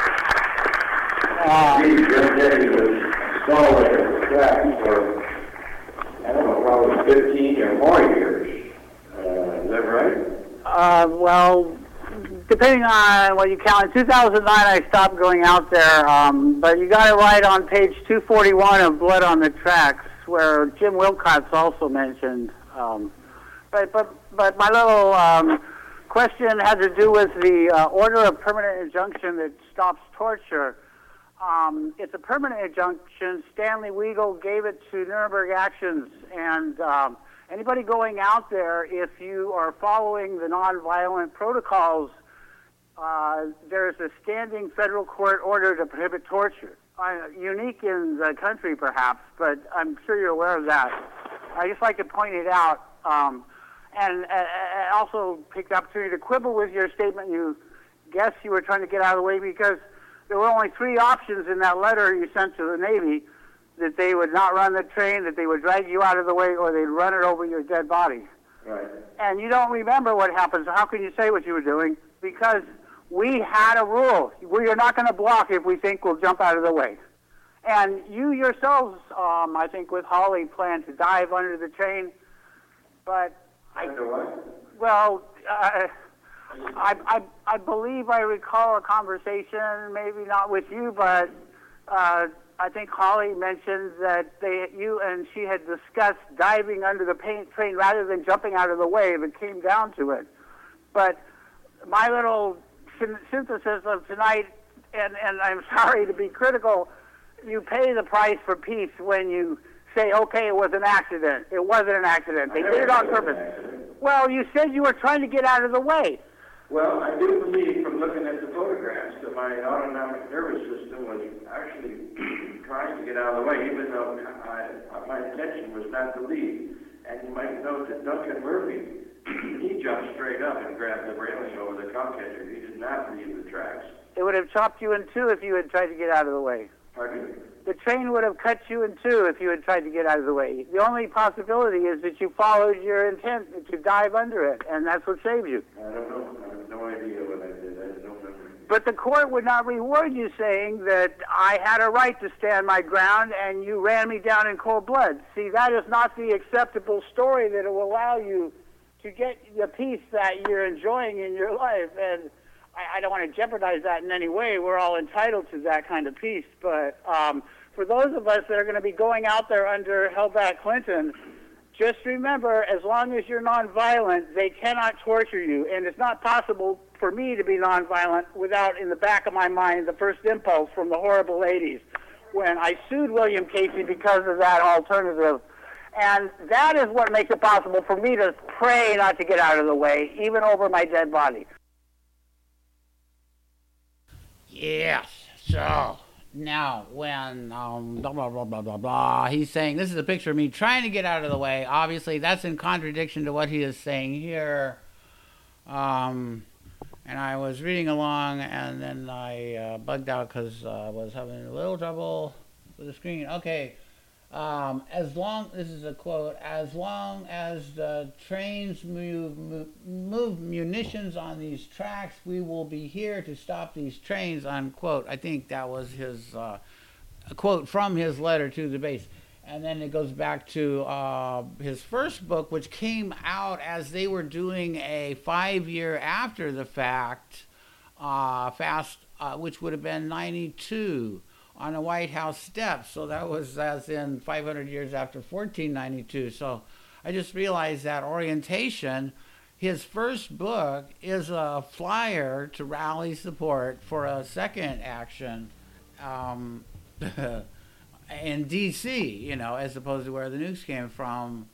Greg Getty was solid at the track for, I don't know, probably 15 or more years. Is that right? Well, depending on what you count, in 2009 I stopped going out there, but you got it right on page 241 of Blood on the Tracks, where Jim Wilcox also mentioned. But my little question had to do with the order of permanent injunction that stops torture. It's a permanent injunction. Stanley Weigel gave it to Nuremberg Actions, and anybody going out there, if you are following the nonviolent protocols, there's a standing federal court order to prohibit torture. Unique in the country, perhaps, but I'm sure you're aware of that. I just like to point it out, and also take the opportunity to quibble with your statement you guess you were trying to get out of the way because there were only 3 options in that letter you sent to the Navy, that they would not run the train, that they would drag you out of the way, or they'd run it over your dead body. Right. And you don't remember what happened, so how can you say what you were doing? Because we had a rule. We are not going to block if we think we'll jump out of the way. And you yourselves, I think with Holly, plan to dive under the train, but I believe I recall a conversation, maybe not with you, but I think Holly mentioned that you and she had discussed diving under the train rather than jumping out of the way if it came down to it. But my little synthesis of tonight, and I'm sorry to be critical, you pay the price for peace when you say, okay, it was an accident. It wasn't an accident. They did it on purpose. Well, you said you were trying to get out of the way. Well, I do believe from looking at the photographs that my autonomic nervous system was actually trying to get out of the way, even though my intention was not to leave. And you might note that Duncan Murphy, he jumped straight up and grabbed the railing over the cow catcher. He did not leave the tracks. It would have chopped you in two if you had tried to get out of the way. Pardon me? The train would have cut you in two if you had tried to get out of the way. The only possibility is that you followed your intent to dive under it, and that's what saved you. I don't know. I have no idea what I did. I have no memory. But the court would not reward you saying that I had a right to stand my ground and you ran me down in cold blood. See, that is not the acceptable story that will allow you to get the peace that you're enjoying in your life. And I don't want to jeopardize that in any way. We're all entitled to that kind of peace. But for those of us that are going to be going out there under Hellback Clinton, just remember, as long as you're nonviolent, they cannot torture you. And it's not possible for me to be nonviolent without, in the back of my mind, the first impulse from the horrible 80s when I sued William Casey because of that alternative. And that is what makes it possible for me to pray not to get out of the way, even over my dead body. Yes. So now when blah, blah, blah, blah, blah, blah, he's saying this is a picture of me trying to get out of the way. Obviously, that's in contradiction to what he is saying here. And I was reading along, and then I bugged out because I was having a little trouble with the screen. Okay. This is a quote, as long as the trains move munitions on these tracks, we will be here to stop these trains, unquote. I think that was his a quote from his letter to the base. And then it goes back to his first book, which came out as they were doing a 5-year after the fact fast, which would have been 92. On the White House steps. So that was as in 500 years after 1492. So I just realized that orientation, his first book is a flyer to rally support for a second action in D.C., you know, as opposed to where the nukes came from.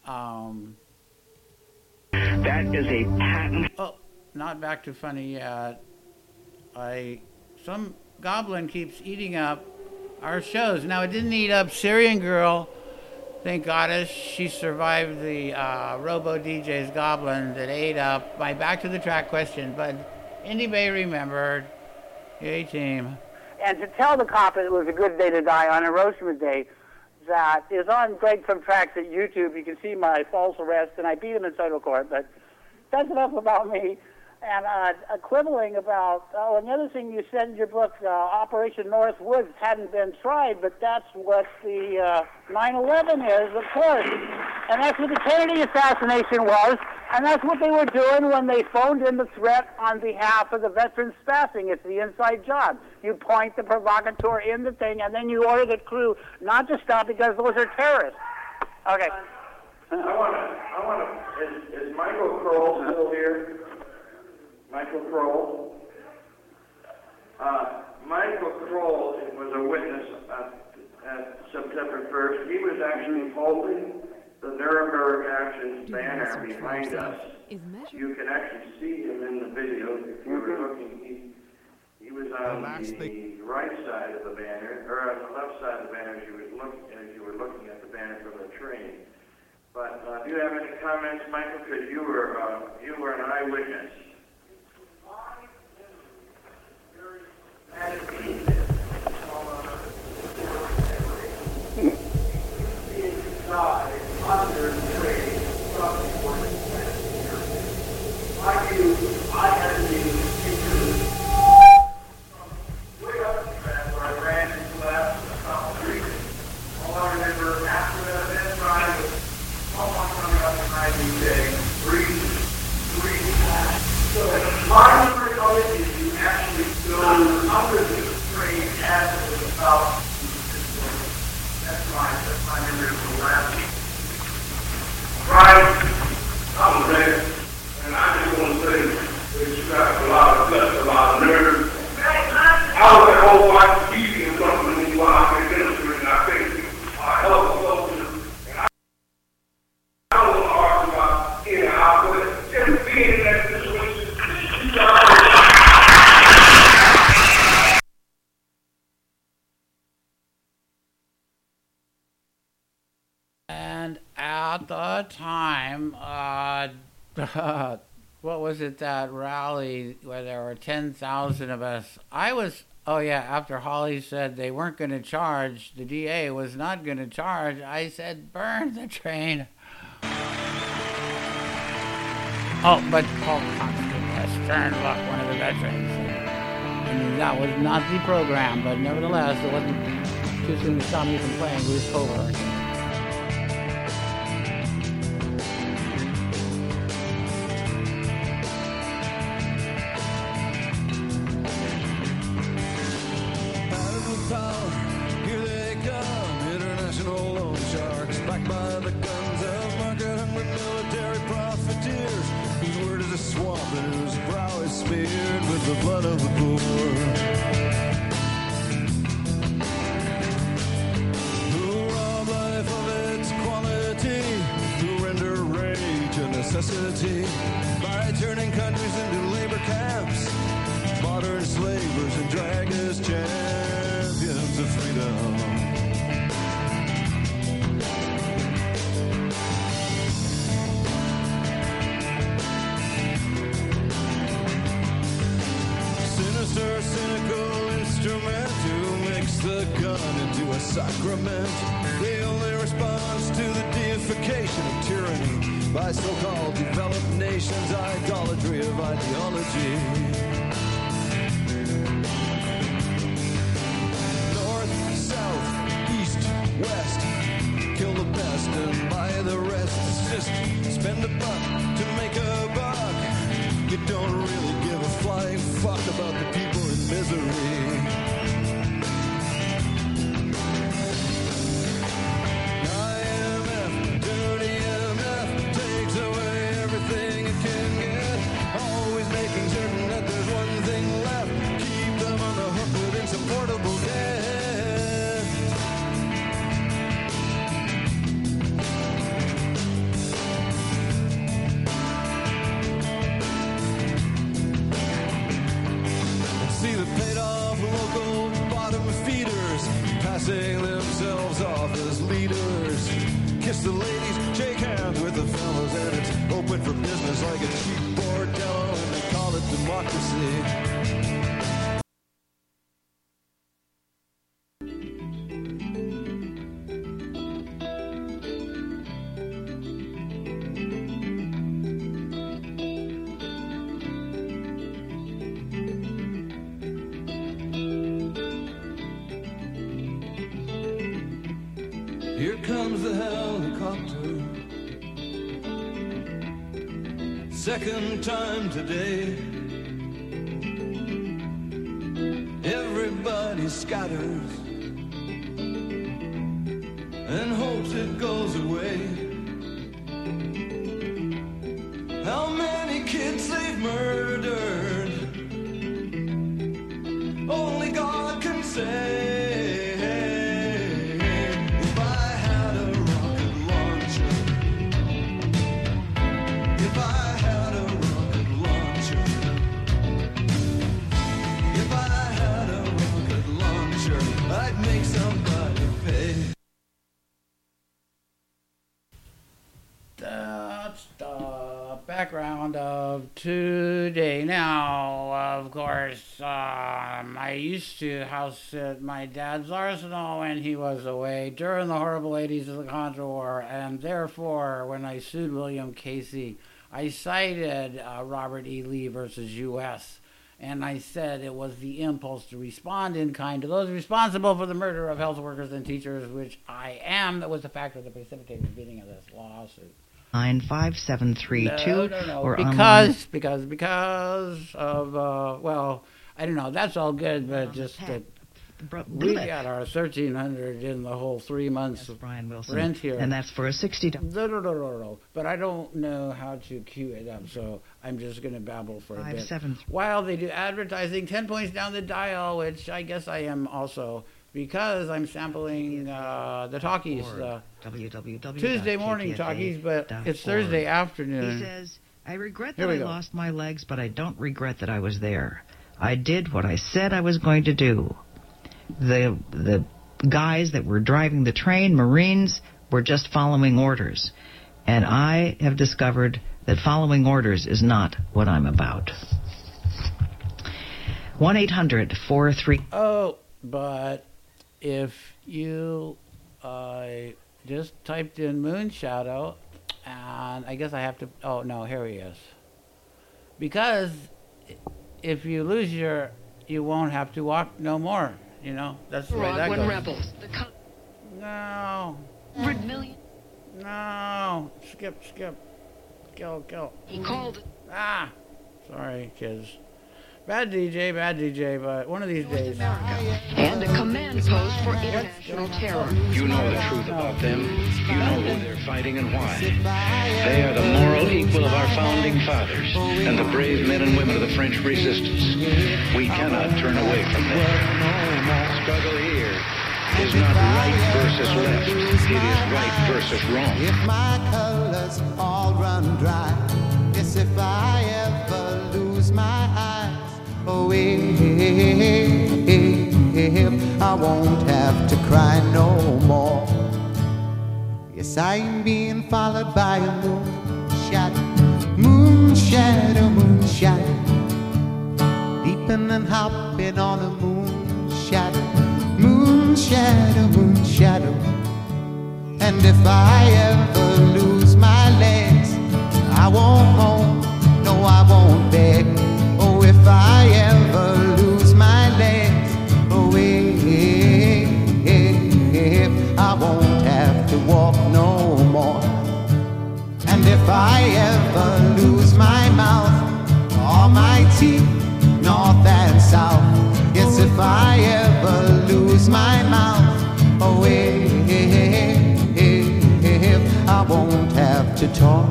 That is a patent. Oh, not back to funny yet. Some goblin keeps eating up our shows. Now, it didn't eat up Syrian Girl. Thank goddess she survived the Robo DJ's goblin that ate up my Back to the Track question. But Indy Bay remembered. Yay, team. And to tell the cop it was a good day to die on Hiroshima Day, that is on Greg from Tracks at YouTube. You can see my false arrest, and I beat him in federal court. But that's enough about me. And quibbling about, another thing you said in your book, Operation North Woods hadn't been tried, but that's what the 9/11 is, of course. And that's what the Kennedy assassination was, and that's what they were doing when they phoned in the threat on behalf of the veterans staffing. It's the inside job. You point the provocateur in the thing, and then you order the crew not to stop because those are terrorists. Okay. Is Michael Kroll still here? Michael Kroll. Michael Kroll was a witness at September 1st. He was actually holding the Nuremberg Actions banner behind us. You can actually see him in the video if you were looking. He was on the right side of the banner, or on the left side of the banner as you were looking at the banner from the train. But do you have any comments, Michael? Because you were an eyewitness. 90 day breathe. So my memory of it is you actually go under the train as it was about that's my memory of the last right. I was there, and I just want to say that you got a lot of guts, a lot of nerve. I was at home watching TV and something while I'm in ministry, and I think I help a soldier, and I don't want to argue about in and out, but just being in that situation, you got And at the time, what was it, that rally where there were 10,000 of us? After Holly said they weren't going to charge, the DA was not going to charge, I said, burn the train. Oh, but Paul Constable, Sternluck, one of the veterans. I mean, that was not the program, but nevertheless, it wasn't too soon to stop me from playing Bruce Coburn. Here they come, international loan sharks, backed by the guns of market-hungry military profiteers, whose word is a swamp and whose brow is smeared with the blood of the poor. Who rob life of its quality, who render rage a necessity, by turning countries into labor camps, modern slavers and drag as champions of freedom. Sinister, cynical instrument to mix the gun into a sacrament. The only response to the deification of tyranny by so-called developed nations' idolatry of ideology. West, kill the best and buy the rest. It's just spend a buck to make a buck. You don't really give a flying fuck about the people in misery. IMF, dirty MF, takes away everything it can get, always making certain that there's one thing left. Keep them on the hook with insupportable debt. Passing themselves off as leaders. Kiss the ladies, shake hands with the fellas, and it's open for business like a cheap bordello, and they call it democracy. Here comes the helicopter, second time today. Everybody scatters and hopes it goes away. How many kids they've murdered, only God can say. That's the background of today. Now, of course, I used to house sit my dad's arsenal when he was away during the horrible 80s of the Contra War, and therefore, when I sued William Casey, I cited Robert E. Lee versus U.S., and I said it was the impulse to respond in kind to those responsible for the murder of health workers and teachers, which I am, that was the factor that precipitated the beginning of this lawsuit. 95732 No. or Because of well, I don't know. That's all good, but just that we got our 1,300 in the whole 3 months of Brian Wilson. rent here, And that's for a $60. No. But I don't know how to cue it up, so I'm just going to babble for a bit. While they do advertising 10 points down the dial, which I guess I am also, because I'm sampling the talkies, Tuesday morning talkies, but it's Thursday afternoon. He says, I regret that I lost my legs, but I don't regret that I was there. I did what I said I was going to do. The guys that were driving the train, Marines, were just following orders. And I have discovered that following orders is not what I'm about. 1-800-43... Oh, but if you just typed in Moonshadow, and I guess I have to... Oh, no, here he is. Because if you lose you won't have to walk no more. You know, that's the way that goes. Rebels. No. 100 million. No. Skip. Kill. He called. Sorry, kids. Bad DJ, but one of these days. And a command post for international terror. You know the truth about them. You know who they're fighting and why. They are the moral equal of our founding fathers and the brave men and women of the French resistance. We cannot turn away from them. Struggle here is not right versus left. It is right versus wrong. If my colors all run dry, yes, if I ever lose my eyes, oh, if I won't have to cry no more. Yes, I'm being followed by a moon shadow, leaping and hopping on a moon shadow. And if I ever lose my legs, I won't moan, no, I won't beg. Oh, if I ever lose my legs, oh, if I won't have to walk no more. And if I ever lose my mouth, all my teeth, north and south, yes, if I ever lose my mouth, oh, if I won't have to talk.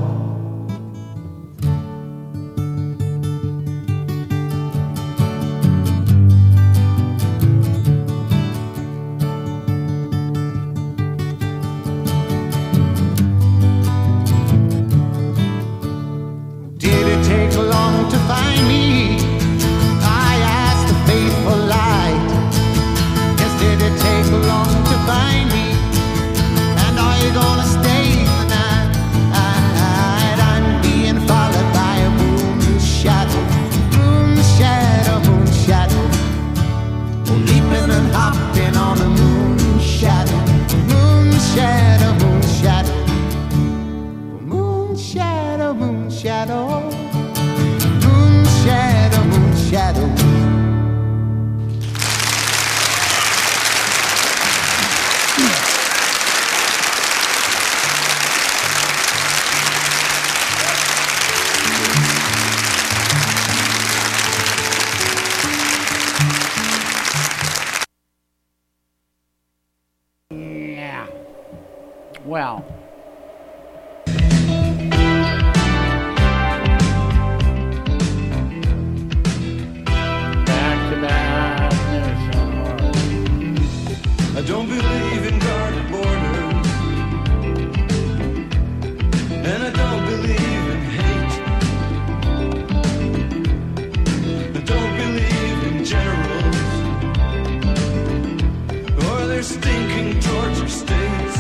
Did it take long to find me? I asked the faithful light. Yes, did it take long to find me? And are you gonna stay the night? I'm being followed by a moon shadow, leaping and hopping on a moon shadow, moon shadow, moon shadow, moon shadow, moon shadow, moon shadow, moon shadow. Yeah. Well. Back to back. I don't believe in guarded borders, and I don't believe in hate. I don't believe in generals or their stinking torture states.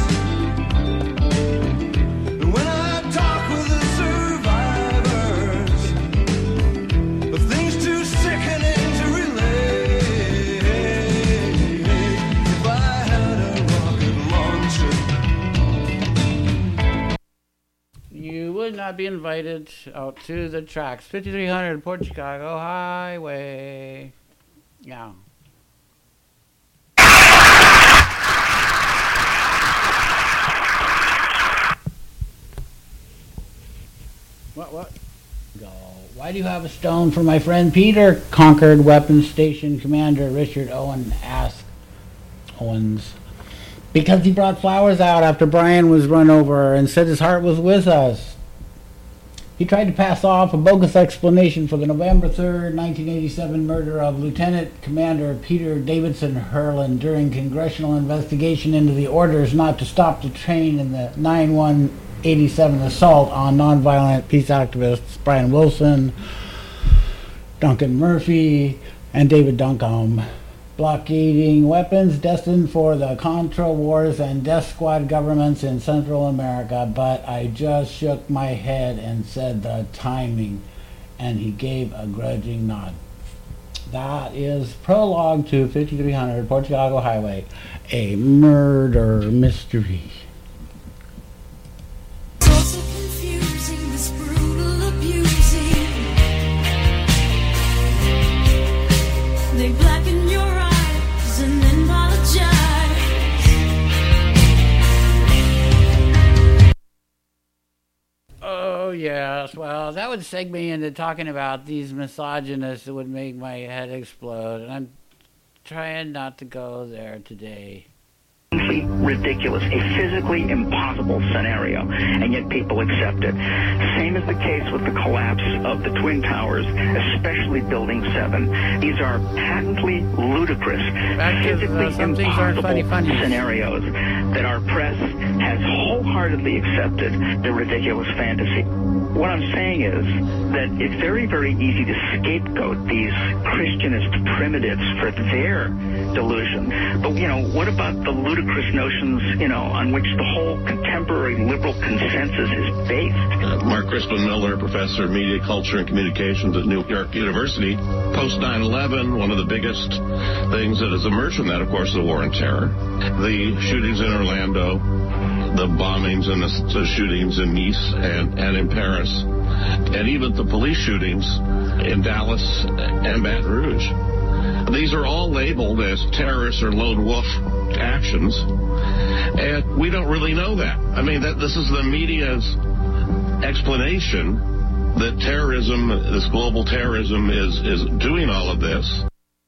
And when I talk with the survivors of things too sickening to relate, if I had a rocket launcher, You would not be invited out to the tracks. 5300 Port Chicago Highway. Yeah. What? Go. Why do you have a stone for my friend Peter? Concord Weapons Station Commander Richard Owens. Because he brought flowers out after Brian was run over and said his heart was with us. He tried to pass off a bogus explanation for the November 3rd, 1987 murder of Lieutenant Commander Peter Davidson Hurlin during congressional investigation into the orders not to stop the train in the 9/1/87 assault on nonviolent peace activists Brian Wilson, Duncan Murphy, and David Duncombe. Blockading weapons destined for the Contra Wars and Death Squad governments in Central America, but I just shook my head and said the timing, and he gave a grudging nod. That is prologue to 5300 Portugalgo Highway, a murder mystery. So confusing, this brutal abusing. They blacken your eyes and then apologize. Oh yes, well that would seg me into talking about these misogynists that would make my head explode, and I'm trying not to go there today. Ridiculous, a physically impossible scenario, and yet people accept it. Same is the case with the collapse of the Twin Towers, especially Building 7. These are patently ludicrous, physically impossible scenarios that our press has wholeheartedly accepted the ridiculous fantasy. What I'm saying is that it's very, very easy to scapegoat these Christianist primitives for their delusion. But, what about the ludicrous notions, on which the whole contemporary liberal consensus is based? Mark Crispin Miller, professor of media culture and communications at New York University. Post 9/11, one of the biggest things that has emerged from that, of course, is the war on terror. The shootings in Orlando, the bombings and the shootings in Nice and in Paris, and even the police shootings in Dallas and Baton Rouge. These are all labeled as terrorist or lone wolf actions, and we don't really know that. I mean, this is the media's explanation that terrorism, this global terrorism, is doing all of this.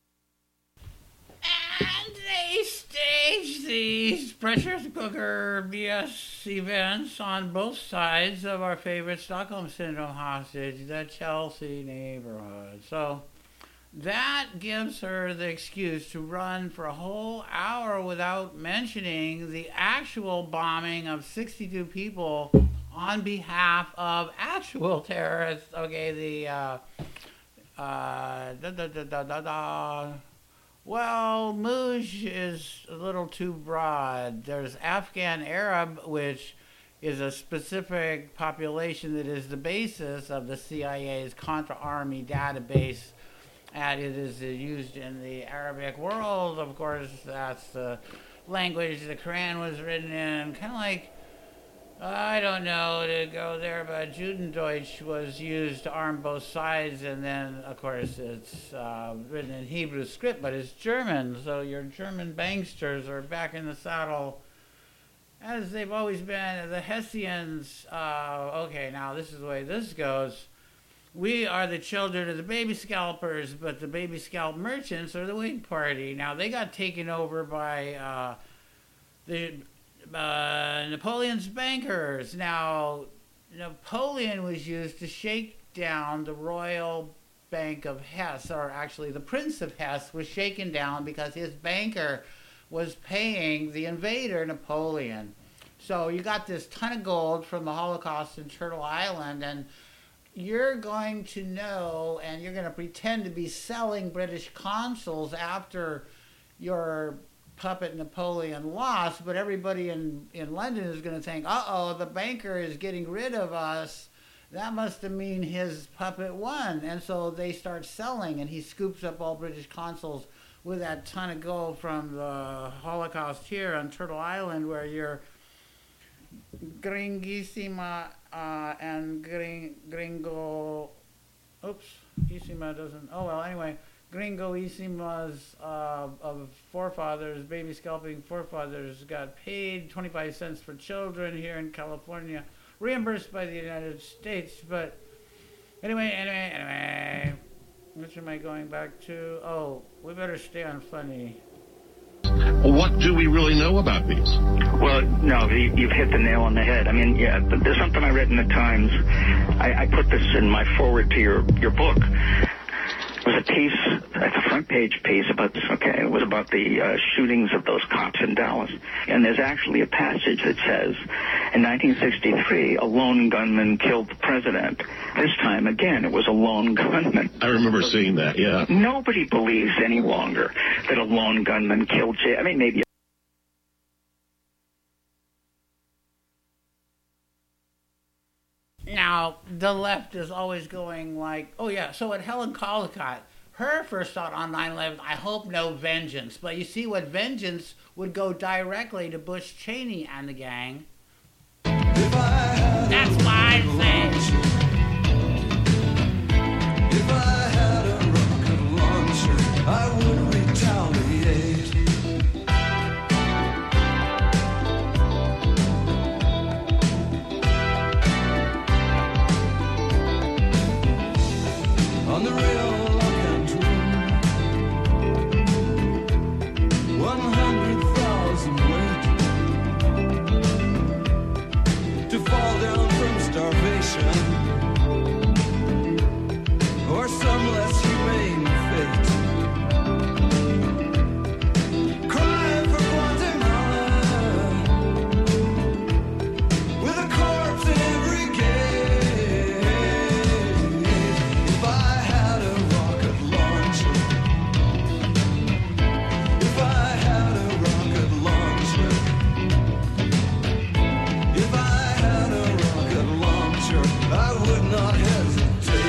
And they stage these pressure cooker BS events on both sides of our favorite Stockholm Syndrome hostage, the Chelsea neighborhood. So that gives her the excuse to run for a whole hour without mentioning the actual bombing of 62 people on behalf of actual terrorists. Okay, well, Mujh is a little too broad. There's Afghan Arab, which is a specific population that is the basis of the CIA's Contra Army database, and it is used in the Arabic world. Of course, that's the language the Quran was written in. Kind of like, I don't know to go there, but Judendeutsch was used to arm both sides, and then, of course, it's written in Hebrew script, but it's German, so your German banksters are back in the saddle, as they've always been. The Hessians, okay, now this is the way this goes. We are the children of the baby scalpers, but the baby scalp merchants are the Whig Party. Now, they got taken over by Napoleon's bankers. Now, Napoleon was used to shake down the Royal Bank of Hesse, or actually the Prince of Hesse was shaken down because his banker was paying the invader, Napoleon. So you got this ton of gold from the Holocaust in Turtle Island, and you're going to know, and you're going to pretend to be selling British consuls after your puppet Napoleon lost, but everybody in London is going to think, uh-oh, the banker is getting rid of us. That must mean his puppet won. And so they start selling, and he scoops up all British consuls with that ton of gold from the Holocaust here on Turtle Island, where you're Gringissima and Gringo... Oops, Issima doesn't... Oh, well, anyway... Gringoissima's of forefathers, baby scalping forefathers, got paid 25 cents for children here in California. reimbursed by the United States. But anyway, which am I going back to? Oh, we better stay on funny. What do we really know about these? Well, no, you've hit the nail on the head. I mean, yeah, there's something I read in the Times. I put this in my forward to your book. It was a piece, it's a front page piece about this, okay, it was about the shootings of those cops in Dallas. And there's actually a passage that says, in 1963, a lone gunman killed the president. This time, again, it was a lone gunman. I remember seeing that, yeah. Nobody believes any longer that a lone gunman killed I mean, maybe. Now, the left is always going like, oh yeah, so at Helen Collicott, her first thought on 9/11, I hope no vengeance. But you see what vengeance would go directly to Bush Cheney and the gang. That's why I'm saying. If I had a rocket launcher, I would retaliate. On the real lock and true, 100,000 wait to fall down from starvation or some less humane fate. Cry for Guatemala with a corpse in every gate. If I had a rocket launcher, if I had a rocket launcher, if I had a rocket launcher, I would not hesitate.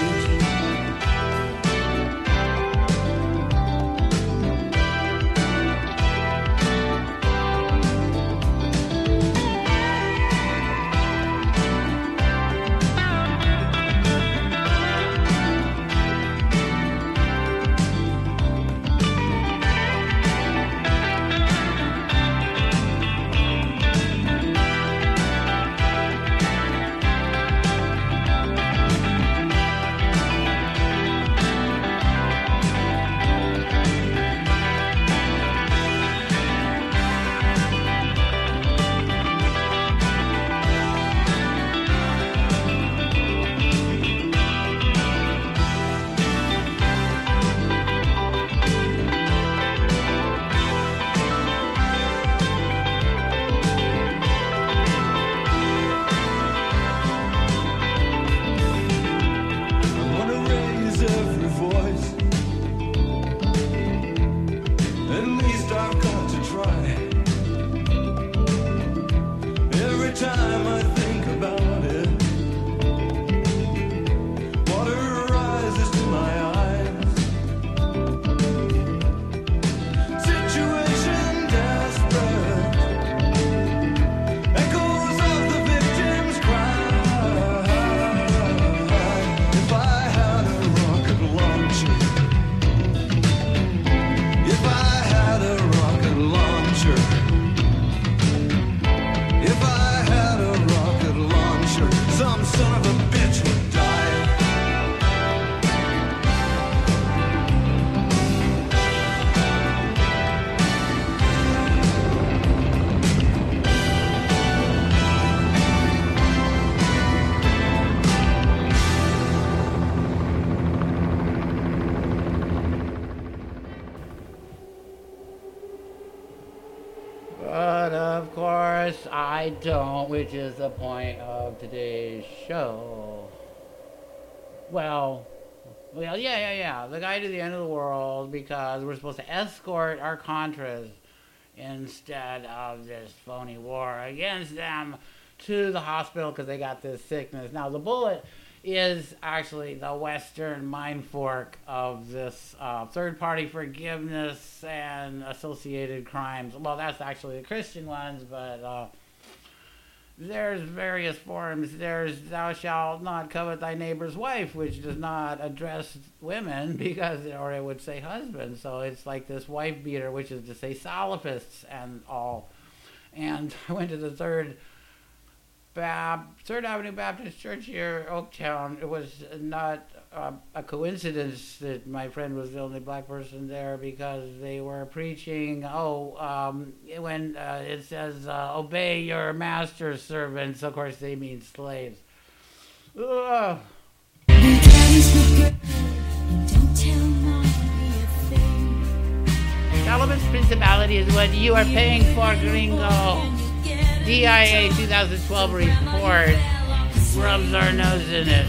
But of course I don't, which is the point of today's show. Well, yeah. The guy to the end of the world, because we're supposed to escort our Contras instead of this phony war against them to the hospital because they got this sickness. Now, the bullet is actually the Western mind fork of this third-party forgiveness and associated crimes. Well, that's actually the Christian ones, but there's various forms. There's thou shalt not covet thy neighbor's wife, which does not address women because, or it would say husband. So it's like this wife beater, which is to say salafists and all. And I went to the third Third Avenue Baptist Church here, Oaktown. It was not a coincidence that my friend was the only black person there, because they were preaching, when it says, obey your master's servants, of course they mean slaves. Ugh. Solomon's Principality is what you are paying for, gringo. DIA 2012 report rubs our nose in it.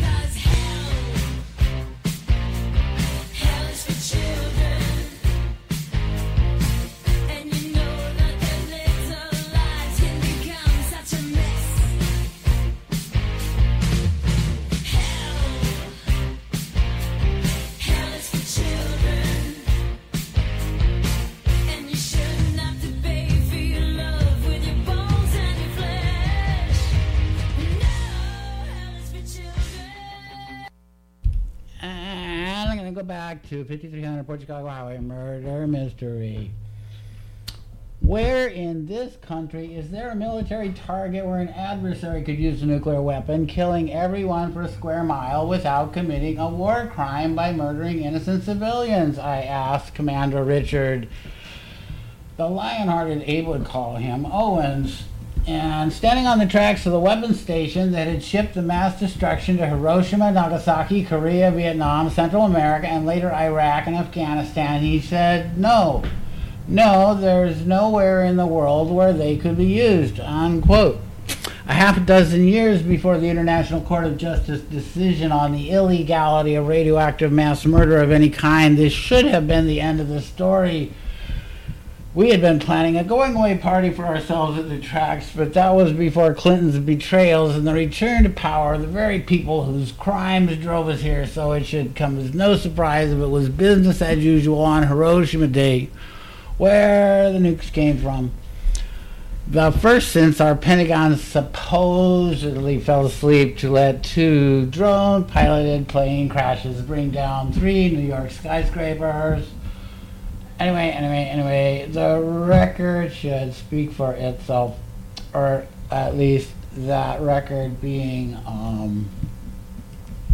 Back to 5300 Port Chicago Highway murder mystery. Where in this country is there a military target where an adversary could use a nuclear weapon, killing everyone for a square mile without committing a war crime by murdering innocent civilians? I asked Commander Richard, the lion-hearted Abe would call him, Owens. And standing on the tracks of the weapons station that had shipped the mass destruction to Hiroshima, Nagasaki, Korea, Vietnam, Central America, and later Iraq and Afghanistan, he said, no, there's nowhere in the world where they could be used, unquote. A half a dozen years before the International Court of Justice decision on the illegality of radioactive mass murder of any kind, this should have been the end of the story. We had been planning a going-away party for ourselves at the tracks, but that was before Clinton's betrayals and the return to power of the very people whose crimes drove us here, so it should come as no surprise if it was business as usual on Hiroshima Day, where the nukes came from. The first since our Pentagon supposedly fell asleep to let 2 drone-piloted plane crashes bring down 3 New York skyscrapers. Anyway, the record should speak for itself, or at least that record being